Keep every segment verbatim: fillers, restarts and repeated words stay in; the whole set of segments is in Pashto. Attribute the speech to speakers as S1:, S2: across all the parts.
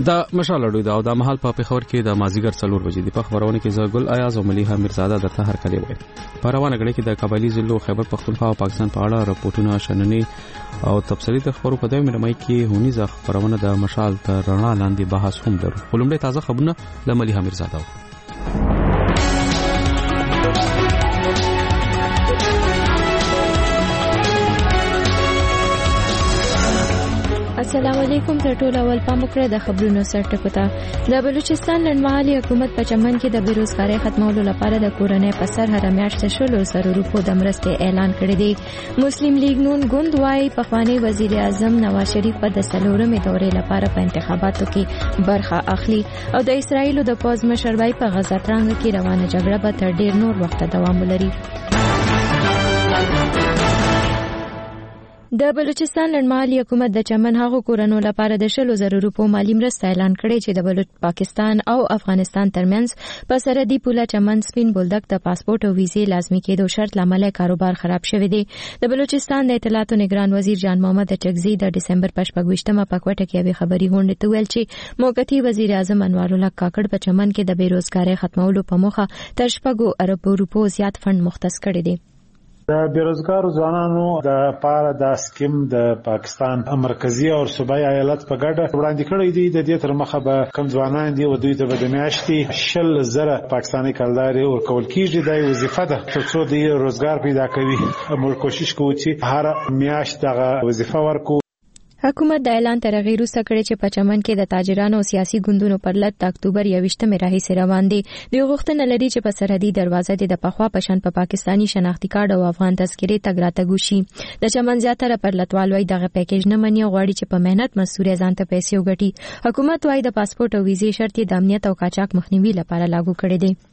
S1: د مشال اډو دا او د محل په پیښور کې د مازیګر څلور بجې د خبرونه کې زګل ایاز او مليحه میرزاده د طاهر کلی وای په روانه غړي کې د قبایلی ضلعو خیبر پختونخوا او پاکستان په اړه راپورټونه شننې او تفصیلي د خبرو په دایمه مې کې هونی ځخ خبرونه د مشال تر رڼا لاندې بحث هم درو ولومړی تازه خبرونه د مليحه میرزاده.
S2: السلام علیکم. تر ټولو اول پام وکړئ د خبرونو سرټکو ته. د بلوچستان لړمحلي حکومت په چمن کې د بیروزګارۍ ختمولو لپاره د کورنۍ په سر هر میاشت شلو زره روپو د مرستې اعلان کړی دی. مسلم لیگ نون ګوند وايي پخوانی وزیر اعظم نواز شریف په د څلورمې دورې لپاره په انتخاباتو کې برخه اخلي او د اسرایل د پوز مشر وايي په غزا ترانګ کې روانه جګړه به تر ډیر نور وخت دوام ولري. د بلوچستان لړمحلي حکومت د چمن هغو کورونو لپاره د شلو زره روپو مالی مرسته اعلان کړې چې د بلوچ پاکستان او افغانستان ترمنځ په سرحدي پوله چمن سپین بولدک د پاسپورت او ویزې لازمي کېدو شرط لامل کاروبار خراب شوی دی. د بلوچستان د اطلاعاتو نگران وزیر جان محمد چغزي د دسمبر په شپږویشتمه په کوټه کې یوه خبري غونډه ته ویل چې موقتی وزیر اعظم انوار الله کاکړ په چمن کې د بیروزګارۍ ختمولو په موخه تر شپږو اربو روپو زیات فند مختص کړی دی.
S3: د بیروزګارو ځوانانو د پاره د سکیم د پاکستان مرکزی او صوبایي ایالت په ګډه وړاندې کړی دی. د دې تر مخه به کم ځوانان دي او دوی ته د میاشتې شل زره پاکستاني کلداري ورکول کیږي. د وظیفه ده ترڅو د روزګار پیدا کوي. موږ کوشش کوو چې هر میاشت دغه وظیفه ورکو.
S2: حکومت د اعلان تر غیر وروسته کړی چې په چمن کې د تاجرانو او سیاسي ګوندونو پر لټ د اکتوبر یوویشتمې راهیسې روان دي. دوی غوښتنه لري چې په سرحدي دروازه د پخوا په شان په پاکستاني شناختی کارت او افغان تذکرې تګ راتګ وشي. د چمن زیاتره پر لټوال وايي دغه پیکیج نه مني او غواړي چې په مهنت مزدوري ځان ته پیسې وګټي. حکومت وايي د پاسپورت او ویزې شرط د امنیت او قاچاق مخنیوي لپاره لاګو کړی دی.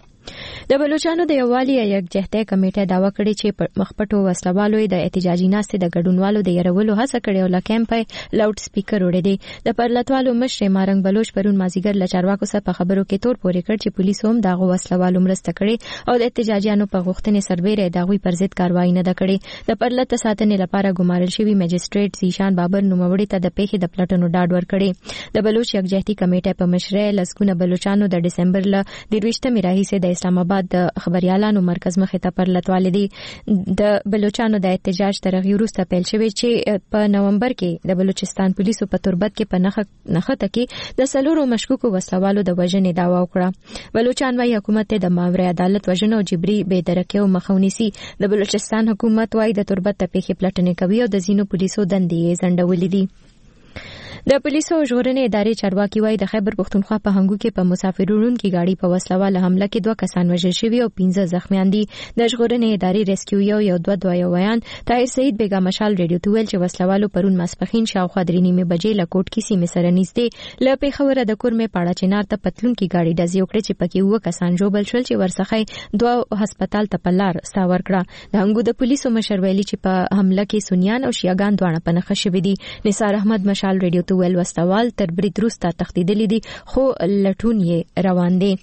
S2: د بلوچستان د یووالي یکجهتۍ کمیټه داوا کړې چې مخپټو وسلوالو د احتجاجي ناستې د ګډونوالو د يرولو هڅه کړې او لکم په لاوډ سپیکر وړي دي. د پرلطوالو مشر مارنګ بلوچ پرون مازیګر لچارواکو سره په خبرو کې تور پورې کړ چې پولیسو هم دغه وسلوالو مرسته کړې او د احتجاجیانو په غوښتنې سربېره دغوی پر ضد کاروایی نه کړې. د پرلط ساتنې لپاره ګمارل شوی مجستریټ زیشان بابر نوموړي ته د پیښې د پلټنو ډاډ ورکړي. د بلوچ یکجهتۍ کمیټه په مشرۍ لسګونه بلوچستانو د دسمبر ل درويشتمې راهیسې د اسلام آباد د خبريالانو مرکز مخې ته پر لټوالې دي. د بلوچستان د احتجاج تر غیر وروسته پیل شوی چې په نومبر کې د بلوچستان پولیسو په تربت کې په نخ نخته کې د سلورو مشکوکو وسلوالو د وژنې داوا وکړه. بلوچستان وايي حکومت د ماورای عدالت وژنه او جبري بې درکه او مخاونيسي. د بلوچستان حکومت وايي د تربت ته پیښې پلټنې کوي او د زینو پولیسو دندې زندولې دي. د پولیسو ژغورنې ادارې چارواکي وايي د خیبر پختونخوا په هنګو کې په مسافروړونکو ګاډي په وسلواله حمله کې دوه کسان وژل شوي او پنځه زخمیان دي. د ژغورنې ادارې ریسکیو یو یو دوه دوه ویان طاهر سعید بیگا مشال ریډیو ته ویل چې وسلوالو پرون ماسپخین شاوخوا درې نیمې بجې له کوټ کې سیمې سره نږدې له پیښور د کورمې پاړه چنار ته پتلونکو ګاډي ډزې وکړې چې پکې وو کسان جوړل شول چې ورڅخه دوه هسپتال ته پلار ساور کړه. د هنګو د پولیسو مشر ویلي چې په حمله کې سنیان او شیعاګان دواړه په نښه شوي دي. نثار احمد مشال ریډیو ته ویل وسوال تر برید وروسته تښتېدلي دي خو لټون یې روان دی.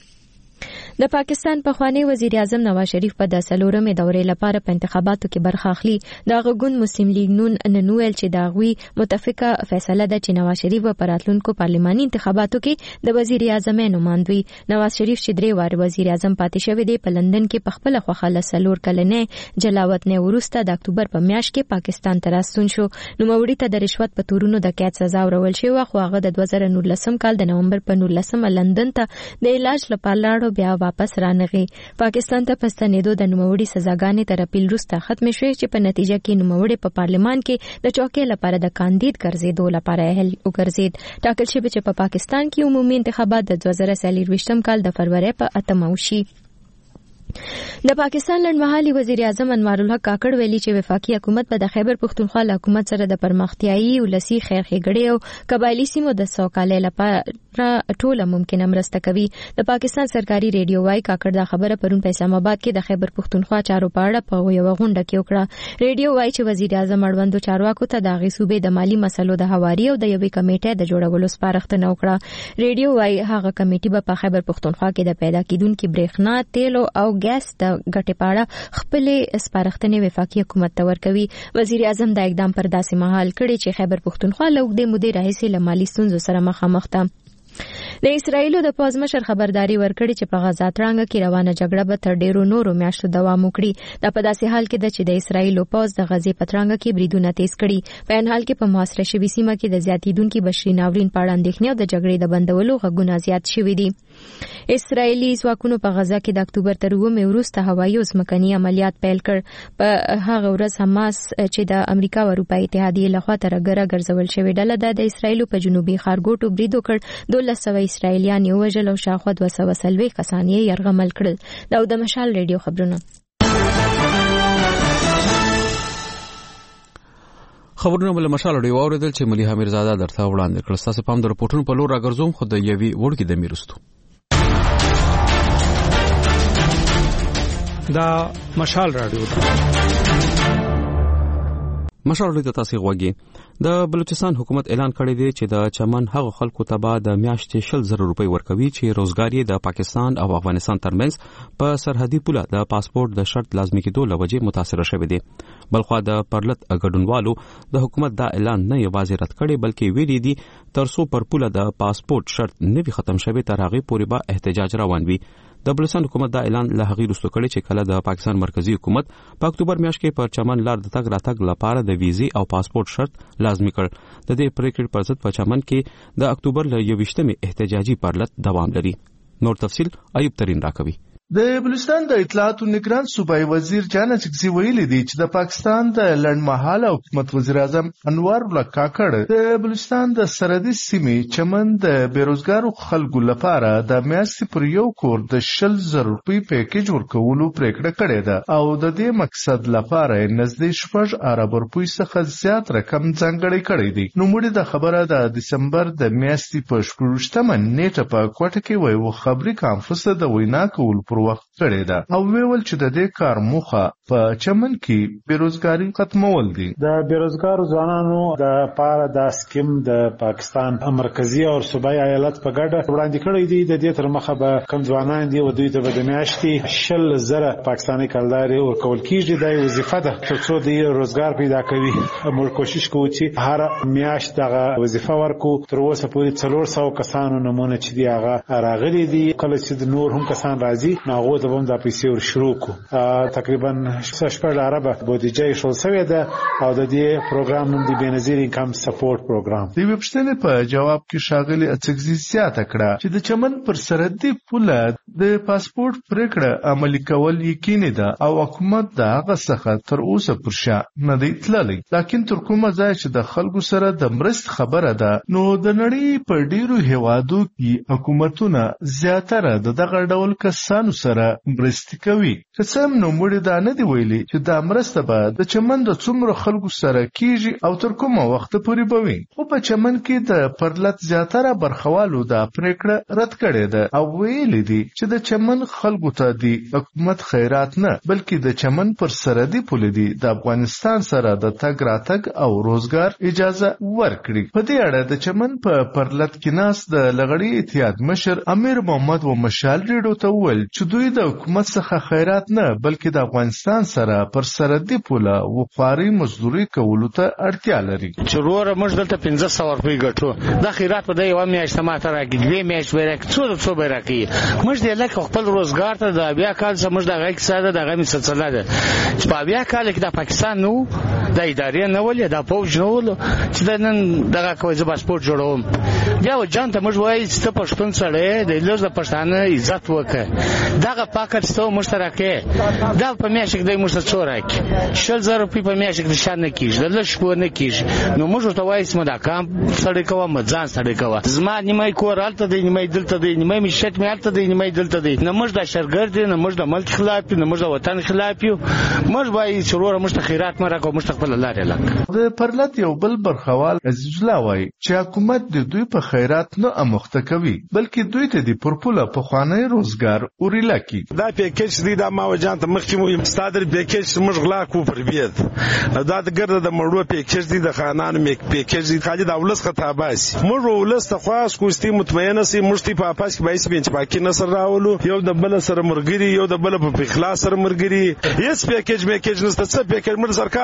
S2: د پاکستان پخوانی وزیر اعظم نواز شریف په د څلورمې دورې لپاره په انتخاباتو کې برخه اخلي. د غوګون مسلم لیگ نون ننویل چې دا غوي متفقه فیصله ده چې نواز شریف په راتلونکو پارلماني انتخاباتو کې د وزیر اعظم نمائندوي. نواز شریف چې درې واره وزیر اعظم پاتې شوی دی په لندن کې په خپل خوخه له څلور کلنې جلاوت نه ورسته د اکتوبر په میاشت کې پاکستان ته راستون شو. نوموړي ته د رشوت په تورونو د قید سزا ورول شوی خو هغه د دوه زره نولسم کال د نومبر په نولسمه لندن ته د علاج لپاره لاړو بیا واپس رانغی. پاکستان ته پستنېدو د نوموړي سزاګانې تر اپریل وروسته ختم شوې چې په نتیجه کې نوموړي په پارلمان کې د چوکۍ لپاره د کاندید ګرځېدو لپاره اهل وګرځید. ټاکل شوی چې په پاکستان کې عمومي انتخابات د دوه زره څلورویشتم کال د فروری په اتمه وشي. د پاکستان لړمحلي وزیر اعظم انوار الحق کاکړ ویلي چې وفاقي حکومت په د خیبر پختونخوا حکومت سره د پرمختیايي ولسی خیر ښېګړې او قبایلی سیمو د سوکالۍ لپاره ټوله ممکنه مرسته کوي. د پاکستان سرکاري ریډیو وايي کاکړ دا خبره پرون په اسلام آباد کې د خیبر پختونخوا چارو په اړه په یو غونډه کې وکړه. ریډیو وايي چې وزیر اعظم اړوندو چارواکو ته د غي صوبې د مالی مسلو د هواري او د یوې کمیټې د جوړولو سپارښتنه وکړه. ریډیو وايي هغه کمیټه به په خیبر پختونخوا کې د پیدا کیدونکو برېښنا، تیل او ګاز د ګټې پاړه خپلې سپارښتنې وفاقي حکومت ته ورکوي. وزیر اعظم دا اقدام پر داسې مهال کړی چې خیبر پختونخوا له اوږدې مودې راهیسې له مالي ستونزو سره مخامخ ده. د اسرایل د پوځ مشر خبرداري ورکړي چې په غزا ترانګ کې روانه جګړه به تر ډیرو نورو میاشتو دوام وکړي. دا په داسې حال کې ده چې د اسرایل پوځ د غزې په ترانګ کې بریدونه تیز کړي. په ان حال کې په محاصره شوې سیمه کې د زیاتیدونکو بشري ناورین په اړه اندېښنې او د جګړې د بندولو غږونه زیات شوي دي. اسرایلی ځواکونو په غزا کې د اکتوبر تر اوومې وروسته هوایي او ځمکني عملیات پیل کړ. په هغه ورځ حماس چې د امریکا او اروپای اتحادیې لخوا ترګره ګرځول شوې ډله د اسرایل په جنوبي ښارګوټو برید وکړ. دولس سوه اسرایلیان یې وژل او شاوخوا دوه سوه څلوېښت کسان یې یرغمل کړل. دا د مشال ریډیو خبرونه.
S1: خبرونه بل مشال ډیو اوریدل چې مليحه میرزاده درته وړاندې کړل. تاسو پام در پورتونو په لور راګرځوم خو د یوي وړکی د میرستو
S4: دا مشال رادیو
S1: مشال رادیو تاسو غوږی. د بلوچستان حکومت اعلان کړی دی چې د چمن هغه خلکو ته به د میاشتې شل زره روپۍ ورکوي چې روزګار یې د پاکستان او افغانستان ترمنځ په سرحدي پوله د پاسپورت د شرط لازمي کېدو لوجې متاثر شوی دی. بلخوا د پرلط ګډونوالو د حکومت دا اعلان نه یوازې رد کړي بلکې ویلي دي ترڅو پر پوله د پاسپورت شرط نه وي ختم شوی تر هغه پورې به احتجاج روان وي. د بلوچستان حکومت دا اعلان له هغې وروسته کړی چې کله د پاکستان مرکزی حکومت په اکتوبر میاشت کې پر چمن لار د تګ راتګ لپاره د ویزې او پاسپورت شرط لازمي کړ. د دې پریکړې پر ضد په چمن کې د اکتوبر له یوویشتمې احتجاجي پرلط دوام لري. نور تفصیل ایوب ترین راکوي.
S5: د بلوچستان د اطلاعات او نگران صوبایي وزیر جان چکزي ویلي دی چې د پاکستان د لړمحاله حکومت وزیر اعظم انور الله کاکړ د بلوچستان د سرحدي سیمې چمن د بیروزګارو خلکو لپاره د میاشتې پر یو کور د شل زره روپۍ پیکیج ورکولو پریکړه کړې ده او د دې مقصد لپاره نږدې شپږ ارب روپۍ څخه زیات رقم ځانګړی کړی دی. نو موږ د خبره د دسمبر د میاشتې په شپږمه نیټه په کوټه کې وایو خبري کانفرنس د وینا کول پر وخت کړی ده او ویل چې د دې کار موخه په چمن کې بیروزګاری ختمول دي.
S3: د بیروزګارو ځوانانو د پاره د سکیم د پاکستان مرکزی او صوبایي ایالت په ګډه وړاندې کړی دی. د دې تر مخه به کم ځوانان دي او دوی ته د میاشتې شل زره پاکستاني کلداري ورکول کیږي. د وظیفه ده ترڅو د روزګار پیدا کوي. موږ کوشش کوو چې هر میاشت دغه وظیفه ورکو. تر اوسه پورې څلور سوه کسانو نمونه چې دی هغه راغلي دي. کله چې نور هم کسان راځي ناغو ته هم د پیسې ور شروع کو. تقریبا شپږ اربه بودیجه شول سوی ده او د دې پروګرام نوم دی بنظیر انکم سپورټ پروګرام.
S5: د ویبپاڼې په جواب کې شاغلي اڅګزي زیاته کړه چې د چمن پر سرحدي پوله د پاسپورت پریکړه عملي کول یقیني ده او حکومت د هغه څخه تر اوسه پر شا نه دی تللی. لکه تر کومه ځای چې د خلکو سره د مرست خبره ده نو د نړۍ په ډیرو هیوادو کې حکومتونه زیاتره د دغه ډول کسانو سره مرستې کوي. که څه هم نو موږ دا نه دی ویلي چې دا مرسته به د چمن د څومره خلکو سره کیږي او تر کومه وخت پورې به وي. خو په چمن کې د پرلط زیاتره برخوالو دا پریکړه رد کړې ده او ویلي دي چې د چمن خلکو ته د حکومت خیرات نه بلکې د چمن پر سرحدي پوله دي د افغانستان سره د تګ راتګ او روزګار اجازه ورکړي. په دې اړه د چمن په پرلط کې ناس د لغړی اتحاد مشر امیر محمد و مشال ریډو ته وویل چې دوی د حکومت څخه خیرات نه بلکې د افغانستان سره پر سرحدي پوله وقاري مزدوري کولو ته اړتیا لري.
S6: چې وروره موږ دلته پنځه سوه روپۍ ګټو. دا خیرات په دې یوه میاشت ماته راکړي دوې میاشتې به راکړي څو څو به راکړي. موږ دې لکه خپل روزګار ته د اویا کال څخه موږ دغه کیسه ده دغه مې سلسله ده چې په اویا کال کې د پاکستان نه و د ادارې نه ولې د پوج نه ولو چې د نن دغه کوي زه پاسپورت جوړوم. بیا و جان ته موږ وایي چې ته پښتون سړی د لږ د پښتانه عزت وکړه. دغه پاکټ ستو مشترکه دا په میاشت کې د موږ څو راکړي شل زره روپۍ په میاشت کې شان نه کیږي د لږ شپو نه کیږي. نو موږ ته وایي چې دا کام سړی کوه مځان سړی کوه. زما نیمه کور الته دی نیمه دلته دی نیمه مشت مې الته دی نیمه دلته دی. نه موږ د شرګرد نه موږ د ملک خلاف نه موږ د وطن خلاف یو. موږ وایي چې وروره موږ ته خیرات مې راکړو موږ خپل لارې لک.
S5: د پرلط یو بل برخوال عزیز الله وایي چې حکومت د دوی په خیرات نه امخته کوي بلکې دوی ته د پرپوله په خوانه روزګار اوريلا کی.
S7: دا پیکیج دی دا ما وجان ته مخکې مو ستادر پیکیج موږ غلا کو پر بیت دا د ګرد د مړو پیکیج دی د خانانو میک پیکیج دی خالد اولس خطاباس موږ ولس ته خاص کوستي مطمئنه سي مشتي په پاس کې بایس بنچ پاکي نصر راولو یو د بل سره مرګري یو د بل په اخلاص سره مرګري هیڅ پیکیج میکیج نشته څه پیکیج مر سرکار سره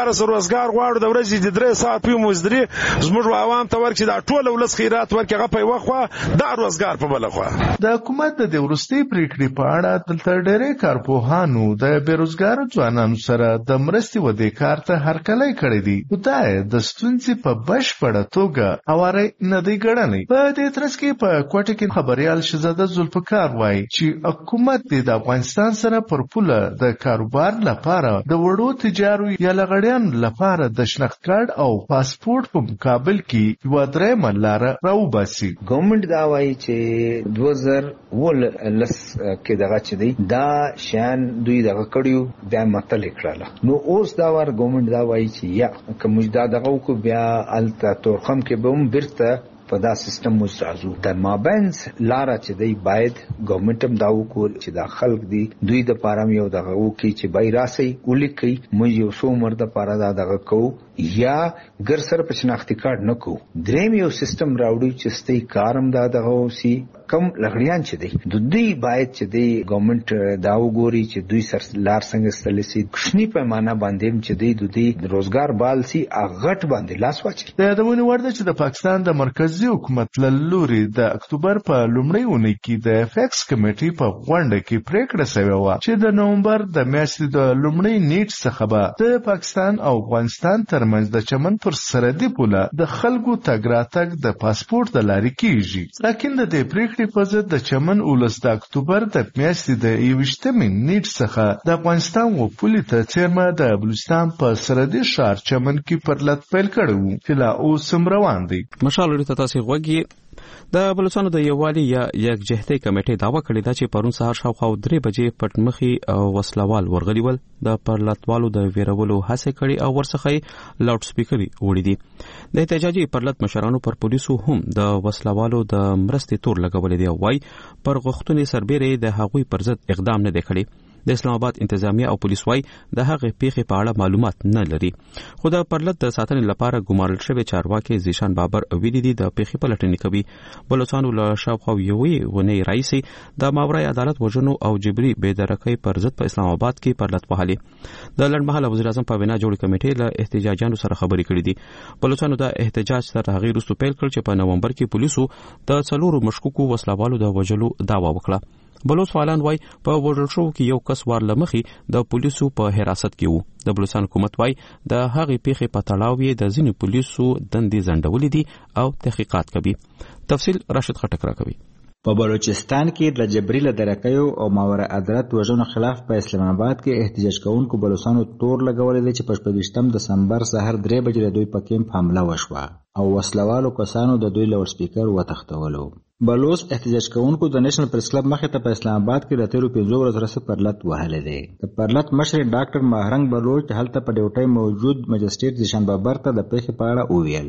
S7: روزګار غواړو د ورځې د درې ساعت په مزدوري زموږ عوام ته ورکړي دا ټول ولس خیرات ورکړي هغه په وخت دا روزګار په بل خوا.
S5: د حکومت د ورستي پریکړې په اړه دلته ډېرې کارپوهانو د بیروزګارو ځوانانو سره د مرستې ودې کار ته هرکلی کړی دی. دا د ستونزې په بشپړه توګه هواری نه دی ګڼلی. په دې ترڅ کې په کوټه کې خبريال شهزاده ذوالفقار وایي چې حکومت د افغانستان سره پر پوله د کاروبار لپاره د وړو تجارو یا لغړیانو لپاره د شناخت کارت او پاسپورت په مقابل کې یوه درېیمه لاره راوباسي.
S8: ګورنمنټ دا وایي چې دوه زره اوولس کې دغه چې دی دا شیان دوی دغه کړیو بیا مطلع کړله. نو اوس دا وار ګورنمنټ دا وایي چې یا که موږ دا دغه وکړو بیا هلته تورخم کې به هم بیرته په دا سیستم موږ راځو. د مابینځ لاره چې دی باید ګورنمنټ هم دا وکړي چې دا خلک دی دوی د پاره یو دغه وکړي چې بای راسي ولیکي موږ یو څو عمر د پاره دا دغه کوو یا ګر سره په شناختی کارت نه کوو. دریم یو سیستم راوړي چې ستې کارم دا دغه وسی کم لغړیان چې دی د دوی باید چې دی ګورنمنټ دا وګوري چې دوی سر لار څنګه ستل سي کښنی پیمانه باندې چې دی د دوی روزګار بال سي اغټ باندې لاس واچي.
S5: د یادونه ورده چې د پاکستان د مرکزی حکومت له لوري د اکتوبر په لومړۍ اونۍ کې د فیکس کمیټې په غونډه کې پریکړه شوې وه چې د نومبر د میاشتې د لومړۍ نیټ څخه به د پاکستان او افغانستان ترمنځ د چمن پر سرحدي پوله د خلکو تګ راتګ د پاسپورت د لارې کیږي. لکن د دې پریکړې په ضد د چمن ولس د اکتوبر د میاشتې د یوویشتمې نیټ څخه د افغانستان و پولې ته څیرمه د بلوچستان په سرحدي ښار چمن کې پرلط پیل کړی و چې لا اوس هم روان دی.
S1: مشال لري تاسو غوږی د بلوچستان د یووالي یا یکجهتۍ کمیټې دعوا کړې ده چې پرون سهار شاوخوا درې بجې پټمخي او وسلوال ورغلي ول د پرلطوالو د ویرولو هڅه کړې او ورڅخه لاوډ سپیکر وړي دي. د احتجاجي پرلط مشرانو پر پولیسو هم د وسلوالو د مرستې تور لګولې دی. وای پر غوښتنې سربېره د هغوی پر ضد اقدام نه دی کړی. د اسلام آباد انتظامیه او پولیس وای د هغه پیښې په اړه معلومات نه لري. خو د پرلط د ساتنې لپاره ګمارل شوی چارواکي زیشان بابر ویلي دي د پیښې پلټنې کوي. بلوچستان له شاوخوا یوې ونې راځي د ماورای عدالت وژنو او جبري بېدرکۍ پر ضد په اسلام آباد کې پرلط وهلي. د لړمحاله وزیر اعظم په وینا جوړې کمیټې له احتجاجانو سره خبرې کړې دي. بلوچستان د احتجاج تر هغې وروسته پیل کړ چې په نومبر کې پولیسو د څلورو مشکوکو وسلوالو د وژلو دعوا وکړه. بلوچ فعالان وای په وژل شو کې یو کس وار لمخي د پولیسو په حراست کې وو. د بلوچستان حکومت وای د هغې پیښې په تړاو یې د ځینې پولیسو دندې ځنډولې دي او تحقیقات کوي. تفصیل راشد خټک راکوي.
S9: په بلوچستان کې د جبري لدرکیو او ماورا عدالت وژنو خلاف په اسلام آباد کې احتجاج کوونکو بلوچستانو تور لګولې دي چې په شپږویشتم دسمبر سهار درې بجې د دوی په کیمپ حمله وشوه او وسلوالو کسانو د دوی لاوډ سپیکر وتښتولو. بلوچ احتجاج کوونکو د نېشنل پریس کلب مخې ته په اسلام آباد کې د تیرو پنځو ورځو راهیسې پرلط وهلی دی. د پرلط مشر ډاکټر ماهرنګ بلوچ هلته په ډیوټۍ موجود مجسټریټ زیشان بابر ته د پیښې په اړه وویل.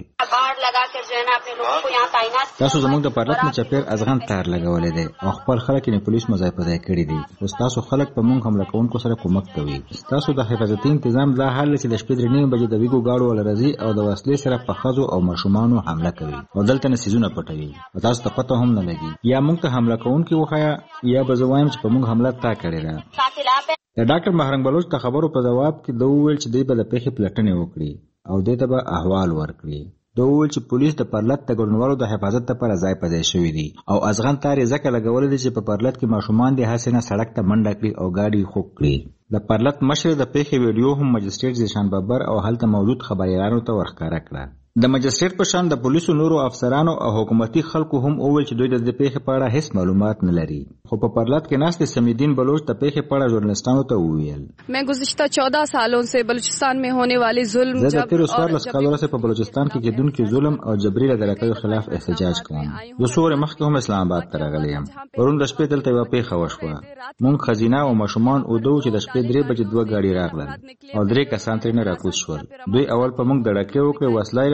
S9: تاسو زموږ د پرلط نه چپیر ازغن تار لګولې دی او خپل خلک یې پولیس مزای په ځای کړي دي. اوس تاسو خلک په موږ حمله کوونکو سره کومک کوي. تاسو د حفاظتي تنظیم دا حل چې د شپې درې نیمې بجې د ویګو گاډو ول راځي او د وسلې سره په ښځو او ماشومانو حمله کوي او دلته نسیزونه پټوي او تاسو ته پته هم نه لګي. یا موږ ته حمله کوونکي وخایا یا به زه وایم چې په موږ حمله تا کړې ده. د ډاکټر ماهرنګ بلوچ ته خبرو په جواب کې د وویل چې دوی به د پیښې پلټنې وکړي او دوی ته به احوال ورکړي. دا وویل چې پولیس د پرلط د ګډونوالو د حفاظت لپاره ځای په ځای شوي دي او ازغن تار یې ځکه لګولی دی چې په پرلط کې ماشومان د هسې نه سړک ته منډه کړي او ګاډي خوږ کړي. د پرلط مشر د پیښې ویډیو هم مجسټریټ زیشان بابر او هلته موجود خبریالانو ته ورښکاره کړه. د مجسټریټ په شان د پولیسو نورو افسرانو او حکومتي خلکو هم وویل چې دوی د دې پیښې په اړه هیڅ معلومات نه لري. خو په پرلط کې ناست سمیدین بلوچ د پیښې په اړه ژورنالستانو ته وویل.
S10: मैं गुज़िश्ता चौदह सालों से बलूचिस्तान में होने वाले जुल्म
S9: زه د تیرو څوارلس کالو راهیسې په بلوچستان کې کېدونکي ظلم او جبري لدرکیو خلاف احتجاج کوم. زه څو ورځې مخکې هم اسلام آباد ته راغلی یم. پرون د شپې دلته یوه پیښه وشوه. موږ ښځینه او ماشومان اوده وو چې د شپې درې بجې دوه ګاډي راغلل او درې کسان ترېنه راکوز شول. دوی اول په موږ دړکې وکړې، وسله یې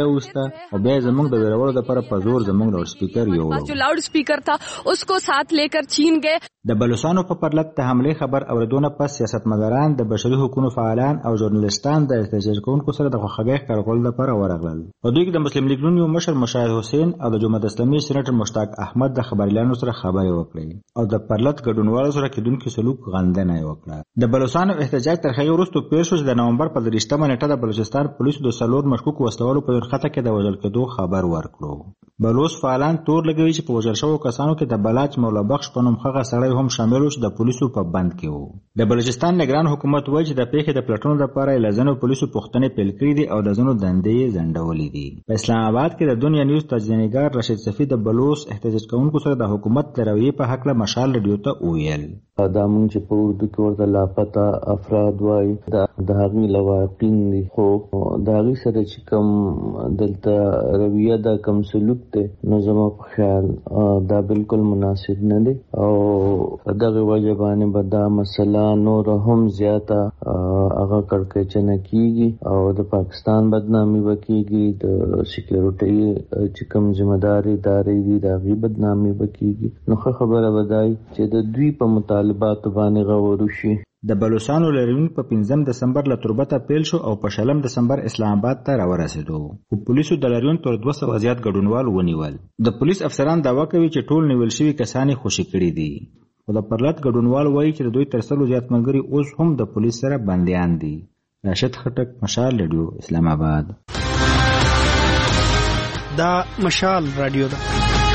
S9: راوسته او بیا زموږ د ویرولو لپاره په زور زموږ لاوډ سپیکر یوړو.
S10: जो लाउड स्पीकर था उसको साथ लेकर छीन गए.
S9: د بلوچستان په پرلط د حمله خبر اوریدونه پس سیاستمداران د بشري حقوقو فعالان او ژورنالیستان د احتجاج کوونکو سره د خوښۍ کارکول لپاره ورغلل. په دوی کې د مسلم لیگ نون مشر مشاهد حسین او د جمهوریت اسلامي سېنیټر مشتاق احمد د خبريالانو سره خبرې وکړې او د پرلط ګډونوالو سره کېدونکو سلوک غندنه وکړه. د بلوچستان احتجاج تر هغه وروسته پیل شو چې د نومبر په دریشتمه نیټه د بلوچستان پولیسو د سلور مشکوک وسلوالو په خطه کې د وژل کېدو خبر ورکړو. بلوچ فعالان تور لګوي چې په وژل شوو کسانو کې د بلاچ مولا بخش په نوم هغه سړی هم شامل و چې د پولیسو په بند کې و. د بلوچستان نگران حکومت وایي چې د پیښې د پلټنو لپاره یې لزنو پولیسو پوښتنې پیل کړې دي او د ځینو دندې ځنډولې دي. په اسلام آباد کې د دنیا نیوز تجزیه‌نګار رشید صفی د بلوچ احتجاج کوونکو سره د حکومت د رویې په حق له مشال رادیو ته وویل.
S11: دا مونږ چې په اردو کې ورته لاپته افراد وایي د هغې لواقین دي، خو د هغې سره چې کوم دلته رویه دا کوم سلوک دی نو زما په خیال دا بالکل مناسب نه دی او دغه وجه باندې به دا مسله نور هم زیاته هغه کړکېچنه کیږي او د پاکستان بدنامي به کیږي، د سکیورټي چې کوم ذمہداري ادارې دي د هغې بدنامي به کیږي. نو ښه خبره به دا چې د دوی په مطالباتو باندې غور وشي.
S9: د بلوچستان لاریون په پنځم دسمبر له تربته پیل شو او په شلم دسمبر اسلام آباد ته راورسېدو. خو پولیسو د لاریون تر دوه سوه زیات ګډونوال ونیول. د پولیس افسران دعوا کوي چې ټول نیول شوي کسان یې خوشي کړي دي. خو د پرلط ګډونوال وایي چې د دوی تر سلو زیات ملګري اوس هم د پولیس سره بندیان دي. راشد خټک، مشال رادیو، اسلام آباد.
S4: دا مشال رادیو ده.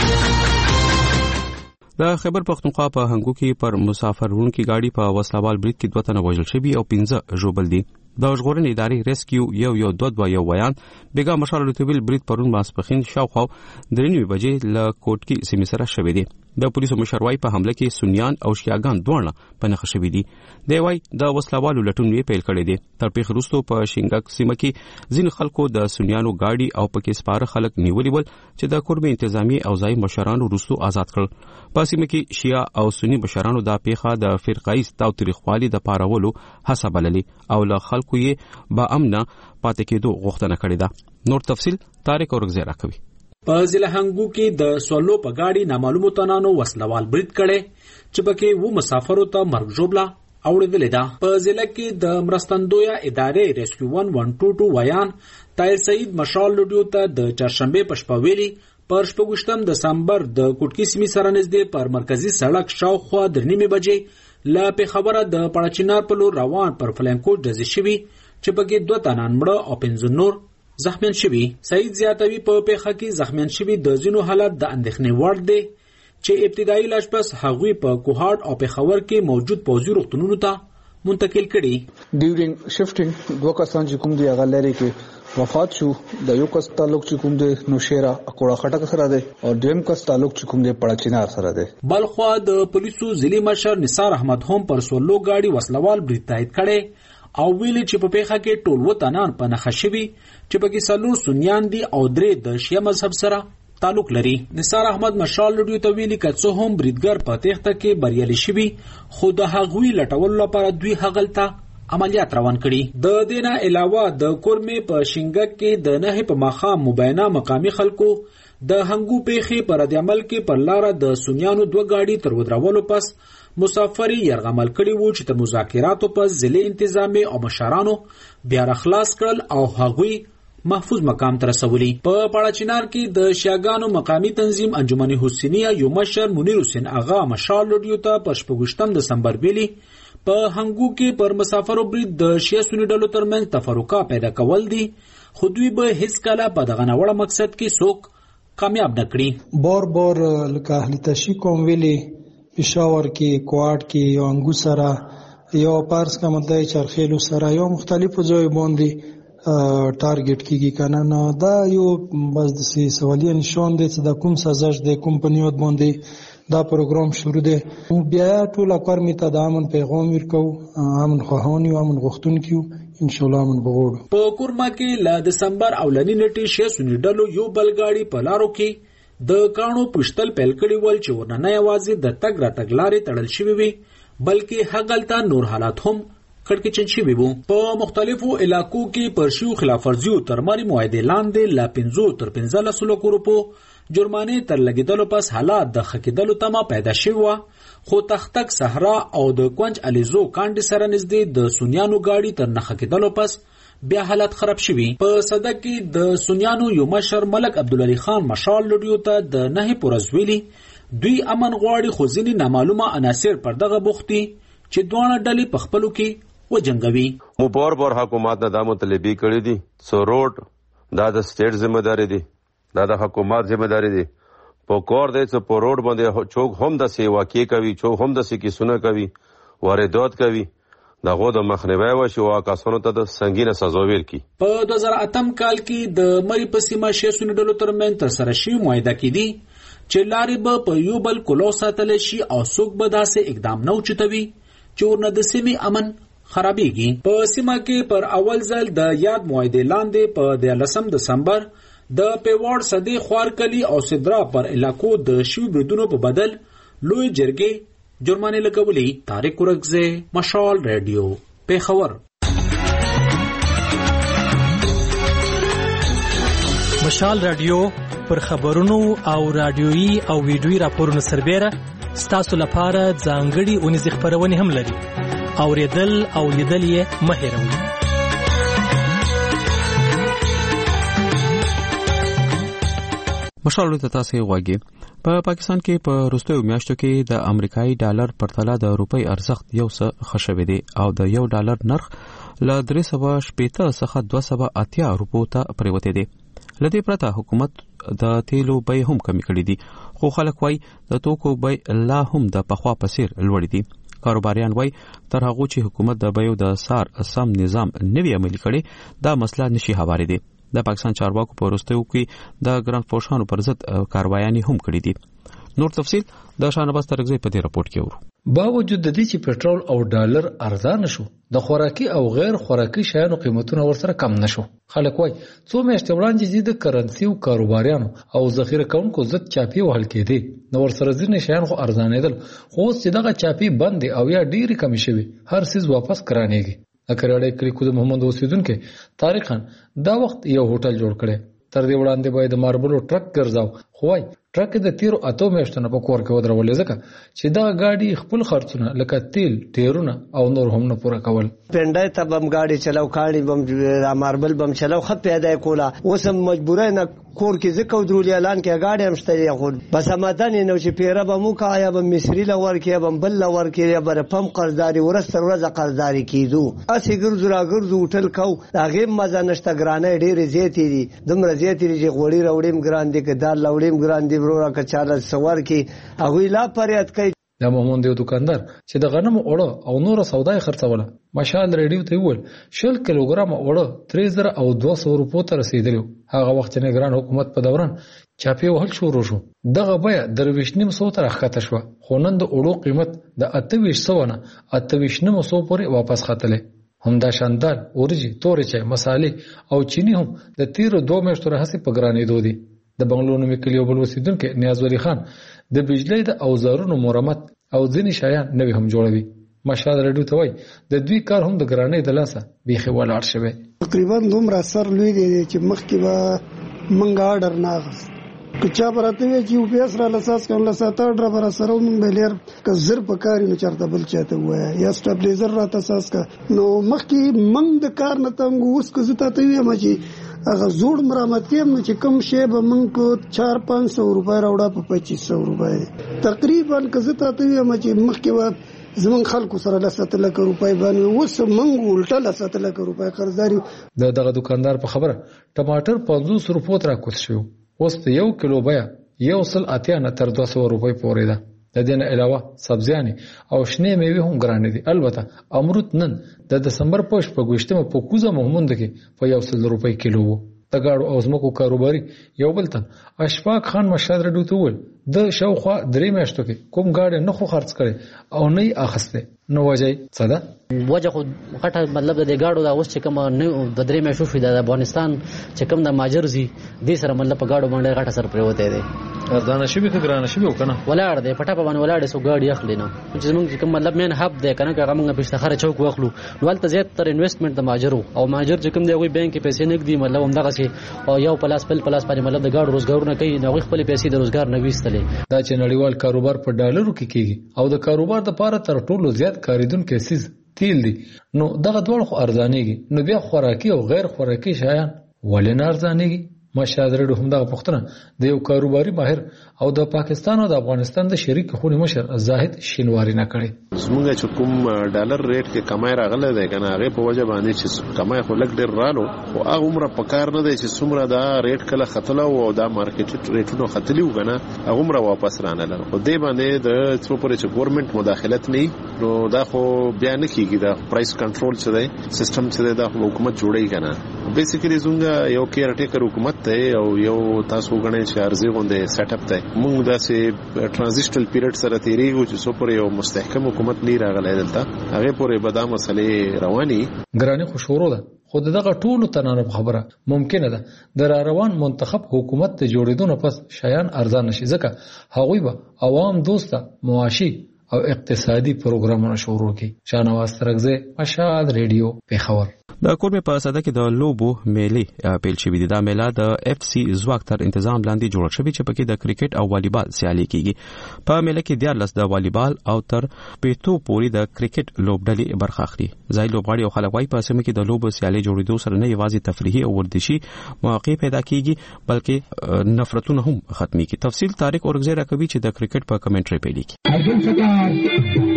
S1: د خیبر پختونخوا په هنګو کې پر مسافر وړونکي گاډي په وسلوال برید کې دوه تنه وژل شوي او پنځه ژوبل دي. د ژغورنې ادارې ریسکیو یو یو دوه دوه یو بیان بیګا مشال لوتویل برید پرون ماسپښین شاوخوا درې نیمې بجې له کوټکي سیمې سره شوې دي. د پولیسو مشر وايي په حمله کې سنیان او شیعاګان دواړه په نښه شوي دي. دی وايي د وسلوالو لټون یې پیل کړی دی. تر پیښې وروسته په شینګک سیمه کې ځینې خلکو د سنیانو گاډي او پکې سپاره خلک نیولي ول چې د کوربه انتظامی او ځای مشرانو وروسته آزاد کړل. په سیمه کې شیعه او سنی مشرانو دا پیښه د فرقایي تاوتریخوالي د پارولو هڅه بللې او له خلکو یې با امنه پاتې کېدو غوښتنه کړې ده. نور تفصیل طارق اورګزی راکوي.
S12: په ضلع هنګو کې د سولو په گاډي نامعلومو تنانو وسلوال برید کړي چې پکې و مسافرو ته مرګ ژوبله اوړېدلې ده. په ضلع کې د مرستندویه ادارې ریسکیو ون ون ټو ټو ویان طاهر سعید مشال لوډیو ته د چهارشنبه په شپه ویلي پر شپږویشتم دسمبر د کوټکي سیمې سره نږدې پر مرکزي سړک شاوخوا درې نیمې بجې له پېښوره د پړچینار په لور روان پر فلانکوټ ډزې شوي چې پکې دوه تنان مړه او پنځه نور زخمیان شوي. سعید زیاتوي په پیښه کې زخمیان شوي د ځینو حالت د اندېښنې وړ دی چې ابتدایي علاج پس هغوی په کوهاټ او پېښور کې موجود پوځي روغتونونو ته منتقل کړي.
S13: ډیورینګ شفټینګ دوه کسان چې کوم دی هغه لري کې وفات شو. د یو کس تعلق چې کوم دی نوشیرا اکوړه خټک سره دی او دویم کس تعلق چې کوم دی پړچینار سره دی.
S12: بلخوا د پولیسو ضلعي مشر نثار احمد هم پر سولو گاډي وسلوال برید تایید کړي او ویلي چې په پیښه کې ټول وطنان په نښه شوي چې پکې څلور سنیان دي او درې د شیعه مذهب سره تعلق لري. نثار احمد مشال لوډیو ته ویلي که څه هم بریدګر په تېښته کې بریالي شوي خو د هغوی لټولو لپاره دوی هغلته عملیات روان کړي. د دې نه علاوه د کورمې په شینګک کې د نهې په ماښام مبینه مقامي خلکو د هنګو پیښې په ردعمل کې پر لاره د سنیانو دوه گاډي تر ودرولو پس مسافری یرغمل کړي وو چې تر مذاکراتو په ضلع انتظامی او مشرانو بیا خلاص کړل او هغوی محفوظ مقام ته رسولي. په پړچینار کې د شیعاګانو مقامی تنظیم انجمن حسینیه یو مشر منیر حسین اغا مشال لوډیو ته په شپږویشتم دسمبر ویلي په هنګو کې پر مسافرو برید د شیعه سنی ډلو ترمنځ تفرقه پیدا کول دي خو دوی به هیڅ کله په دغه ناوړه مقصد کې څوک کامیاب نه کړي.
S14: بار بار لکه اهل تشیع کوم ویلي پېښور کې کوټ کې یو انګو سره یو پارس کا مطلب چرخیلو سره یو مختلفو ځای باندې ټارګټ کیږي کنه. نو دا یو بس د سوالیه نشان دی چې د کوم سازش د کمپنیوت باندې دا پروګرام شروع دی. بیا ټول کار می ته د امن پیغام ورکو امن خواهانی او امن غوښتونکو ان شاء الله امن بغوړو.
S12: په کورما کې ل دسمبر اولنی نیټه شې سنی ډلو یو بلګاړي په لارو کې د کانو پښتل پیل کړي ول چې ورننه یوازې د تګ را تګ لارې تړل شوی وي بلکې هغلته نور حالات هم کړکېچن شوي وو. په مختلفو علاقو کې پر شیو خلاف ورزیو تر مالي معاهدې لاندې له پنځو تر پنځلسو لکو روپو جرمانې تر لګېدلو پس حالات د ښه کېدلو تمه پیدا شوې وه، خو تختک صحرا او د کونج الیزو کانډې سره نږدې د سونیانو ګاډي تر نه ښه کېدلو پس بیا حالت خراب شوي. په صدک کې د سونیانو یو مشر ملک عبدالعلي خان مشال لډیو ته د نهې پورز ویلي دوی امن غواړي، خو ځینې نامعلومه عناصر پر دغه بوختي چې دواړه ډلې په خپلو کې وجنګوي.
S15: مو بار بار حکومت نه دا مطالبه کړې دي سو روډ دا د سټیټ ذمہ داری دي، دا د حکومت ذمہ داری دي. په کور دی چې په روډ باندې چوک هم د سی واقع کوي، چوک هم د سی کیسونه کوي، واردات کوي، دغه د مخنیوي وشي او کسانو ته د سنگینه سزا ویل کی.
S12: په دوه زره اتم کال کې د مری په سیمه شې سونی ډلو ترمن تر سره شي معاهده کړي چې لارې به په یو بل کولو ساتل شي او څوک به داسې اقدام نه اوچتوي چې ورنه د سیمې امن خرابېږي. په سیمه کې پر اول ځل د یاد معاهدې لاندې په دیارلسم دسمبر د پیواړ صدې خوارکلي او سدرا پر علاقو د شیو بریدونو په بدل لوی جرګې جرمانې لګولې. طارق ورکزے، مشال ریډیو، پیښور.
S16: مشال ریډیو پر خبرونو او رادیويي او ویډیويي راپورونو سربېره ستاسو لپاره ځانګړي اونیزې خپرونې هم لري. اوریدل او لیدل یې مه هېروئ.
S1: مشال ته تاسو غواګي. په پاکستان کې په وروستیو میاشتو کې د امریکایي ډالر پر طلا د روپۍ ارزښت یو څه خښوي دی او د یو ډالر نرخ له درې سوه شپېته څخه دوه سوه اتیا روپو ته پریوتی دی. لدې پرته حکومت د تیلو بیې هم کمی کړې دي، خو خلک وایي د توکو بیې لا هم د پخوا په څیر لوړې دي. کاروباریان وایي تر هغو چې حکومت د بیو د سار سم نظام نوي عملي کړي دا مسله نشي هوارېدی. د پاکستان چارواکو په وروستیو کې د ګران فوشانو پر ضد کاروایانې هم کړې دي. نور تفصیل د شانباز ترغزی په دې راپورټ کې ورو.
S17: باوجود د دې چې پېټرول او ډالر ارزان شو، د خوراکي او غیر خوراکي شیانو قیمتونه ورسره کم نشو. خلک وایي څو میاشتې وړاندې د کرنسي او کاروباریانو او ذخیره کوونکو ضد چاپی وهل کېدې، نو ورسره ځینې شیان خو ارزانېدل، خو اوس چې دغه چاپی بند او یا ډېرې کمې شوي، هر څیز واپس ګرانېږي. د کریاړۍ کلیکو د محمد اوسیدونکي طارق خان دا وخت یو هوټل جوړ کړی. تر دې وړاندې به د ماربلو ټرک ګرځاو، خو وایي ټرک د تیرو اتو میاشتو نه په کور کې ودرولې ځکه چې دا गाड़ी خپل خرڅونه لکه تیل، ټیرونه او نور هم نه پوره کول.
S18: پنډای ته بم गाड़ी چلاو، کاڼي بم ماربل بم چلاو، خپ پیدا کولا. اوس مجبورای نه کور کې ځکه ودرولې اعلان کې गाड़ी هم شته خو بس مدن نو چې پیره به مو کا یا به مصری لور کې به بل لور کې یا بر پم قرضداري ورسره ورځ قرضداري کیدو. اسی ګرځو را ګرځو هوټل کو هغه مزه نشته، ګرانه ډېر زیاتې دي، دومره زیاتې دي چې غوړي راوړم ګران دي، که دال راوړم ګران دي، ورو را کچاله سوار کې هغه لا پریاد کوي.
S17: دا محمود یو دکاندار چې د غنمو اوړه او نور سودای خرڅوله، مشال ریډیو ته ویل شل کیلوګرام اوړه درې زره او دوه سوه روپو ته رسیدلی. هغه وخت نه ګران حکومت په دوران چاپی وهل شروع شو، دغه بیه درویش نیم سو ته راښکته شوه، خو نن د اوړو قیمت د اته ویشت سوه نه اته ویشت نیم سو پورې واپس ختلی. همدا شاندار اورجی، تورې چای، مسالې او چینی هم د تیرو دوه میاشتو راهیسې په ګرانېدو دي. د بنګلو نومي کلي یو بل اوسېدونکی نیاز ولی خان د بجلۍ د اوزارونو مرمت او ځینې شیان نوي هم جوړوي. مشال ریډیو ته وایي د دوی کار هم د ګرانۍ د لاسه بیخي ولاړ شوی.
S19: تقریبا دومره اثر لوی دی چې مخکې به موږ اډر نه اخیست، که چا به راته وایي چې یو پی ایس را لساس کړم لساته اډره به راسره موږ به لیر که زر په کار وي نو چېرته بل چا ته ووایه یا سټابلیزر راته اساس که. نو مخکې موږ د کار نه تنګ وو، اوس که زه تا ته ویم چې هغه زوړ مرمت یم نو چې کوم شی به موږ په چار پنځ سوه روپۍ راوړه په پچیس سوه روپۍ تقریبا. که زه تا ته ویم چې مخکې به زمونږ خلکو سره لس اتلس لکه روپۍ باندې، اوس موږ الټه لس اتلس لکه روپۍ قرضداري.
S17: د دغه دکاندار په خبره ټماټر پنځوس روپو ته راکوز شو، اوس د یو کیلو بیه یو سل اتیا نه تر دوه سوه روپۍ پورې ده. د دې نه علاوه سبزیانې او شنې میوې هم ګرانې دي. البته امرود نن د دسمبر په شپږویشتمه په کوزه محمود کې په یو سل روپۍ کیلو وو. د ګاډو او ځمکو کاروباري یو بل تن اشفاق خان مشال ریډیو ته وویل د شاوخوا درې میاشتو کې کوم گاډي نه خو خرڅ کړي او نه یې اخسته نو وجه څه ده
S20: وجه خو غټه مطلب د گاډو دا اوس چې کوم د درې میاشتو شو د افغانستان چې کوم د ماجرزي د سره مطلب په گاډو باندې غټه سر پروته دی
S17: ارزانه شي به ګرانه شي وکنه
S20: ولاړ دی پټه په باندې ولاړ سو گاډي اخلي نو چې موږ کوم مطلب مین هب دی کنه که موږ په استخاره چوک واخلو نو ولته زیات تر انویسټمنت د ماجرو او ماجر چې کوم دی وي بانک پیسې نه دی مطلب همدغه سي او یو پلاس پل پلاس باندې مطلب د گاډو روزګارونه کوي نو خپل پیسې د روزګار نه وېستلې
S17: دا چې نړیوال کاروبار په ډالرو کې کیږي او د کاروبار د پاره تر ټولو زیات کاریدونکو سیس تیل دي نو دغه ډول خو ارزانېږي نو بیا خوراکي او غیر خوراکي شیان ولې نه ارزانېږي مشاهده رډو هم دغه پښتنه د یو کاروباري ماهر او د پاکستان او د افغانستان د شریک خونی مشر زاهد شینواری نه کړي
S21: زموږ چې کوم ډالر ریټ کې کمای راغله ده کنه هغه په وجه باندې چې کمای خو لګ ډیر رالو او هغه عمره په کار نه دی چې څومره دا ریټ کله ختله او دا مارکیټ ریټونو ختلی وګنه هغه عمره واپس رانه خو دې باندې د څو پرې چې ګورنمنت مداخلت نه نو دا خو بیا نه کیږي دا پرایس کنټرول څه دی سیستم څه دی دا حکومت جوړی کنه بیسیکلی زموږ یو کیر ټیکر حکومت ته او یو تاسو غنئ چې ارزي غونډه سیټ اپ ته موږ دا سه ترانزیشنل پیریډ سره تیریږو چې څو پرې یو مستحکم حکومت نه راغلی دلته هغه پورې به دا مسلې رواني
S17: ګراني خوشورو ده خود دغه ټولو تنانه خبره ممکنه ده د روان منتخب حکومت ته جوړېدو نه پس شایان ارزان نشي ځکه هغوی به عوام دوسته معاشي او اقتصادي پروګرامونه شروع کړي شانواز ترغزه مشال ریډیو پیښور
S1: د کورمه په صده کې د لوبو میلې پیل شوې دي دا میله د اف سی زواک تر تنظیم لاندې جوړ شوې چې پکې د کرکټ او والیبال سیالي کیږي په میله کې د لس د والیبال او تر پیټو پوری د کرکټ لوبډلې برخه اخلي ځای لوبغاړي او خلک وايي په سیمه کې د لوبو سیالي جوړېدو سره نه یوازې تفریحي او ورزشي مواقع پیدا کیږي بلکې نفرتونه هم ختمي کی تفصیل طارق اورګزی راکوي چې د کرکټ په کمنټري پیلي کی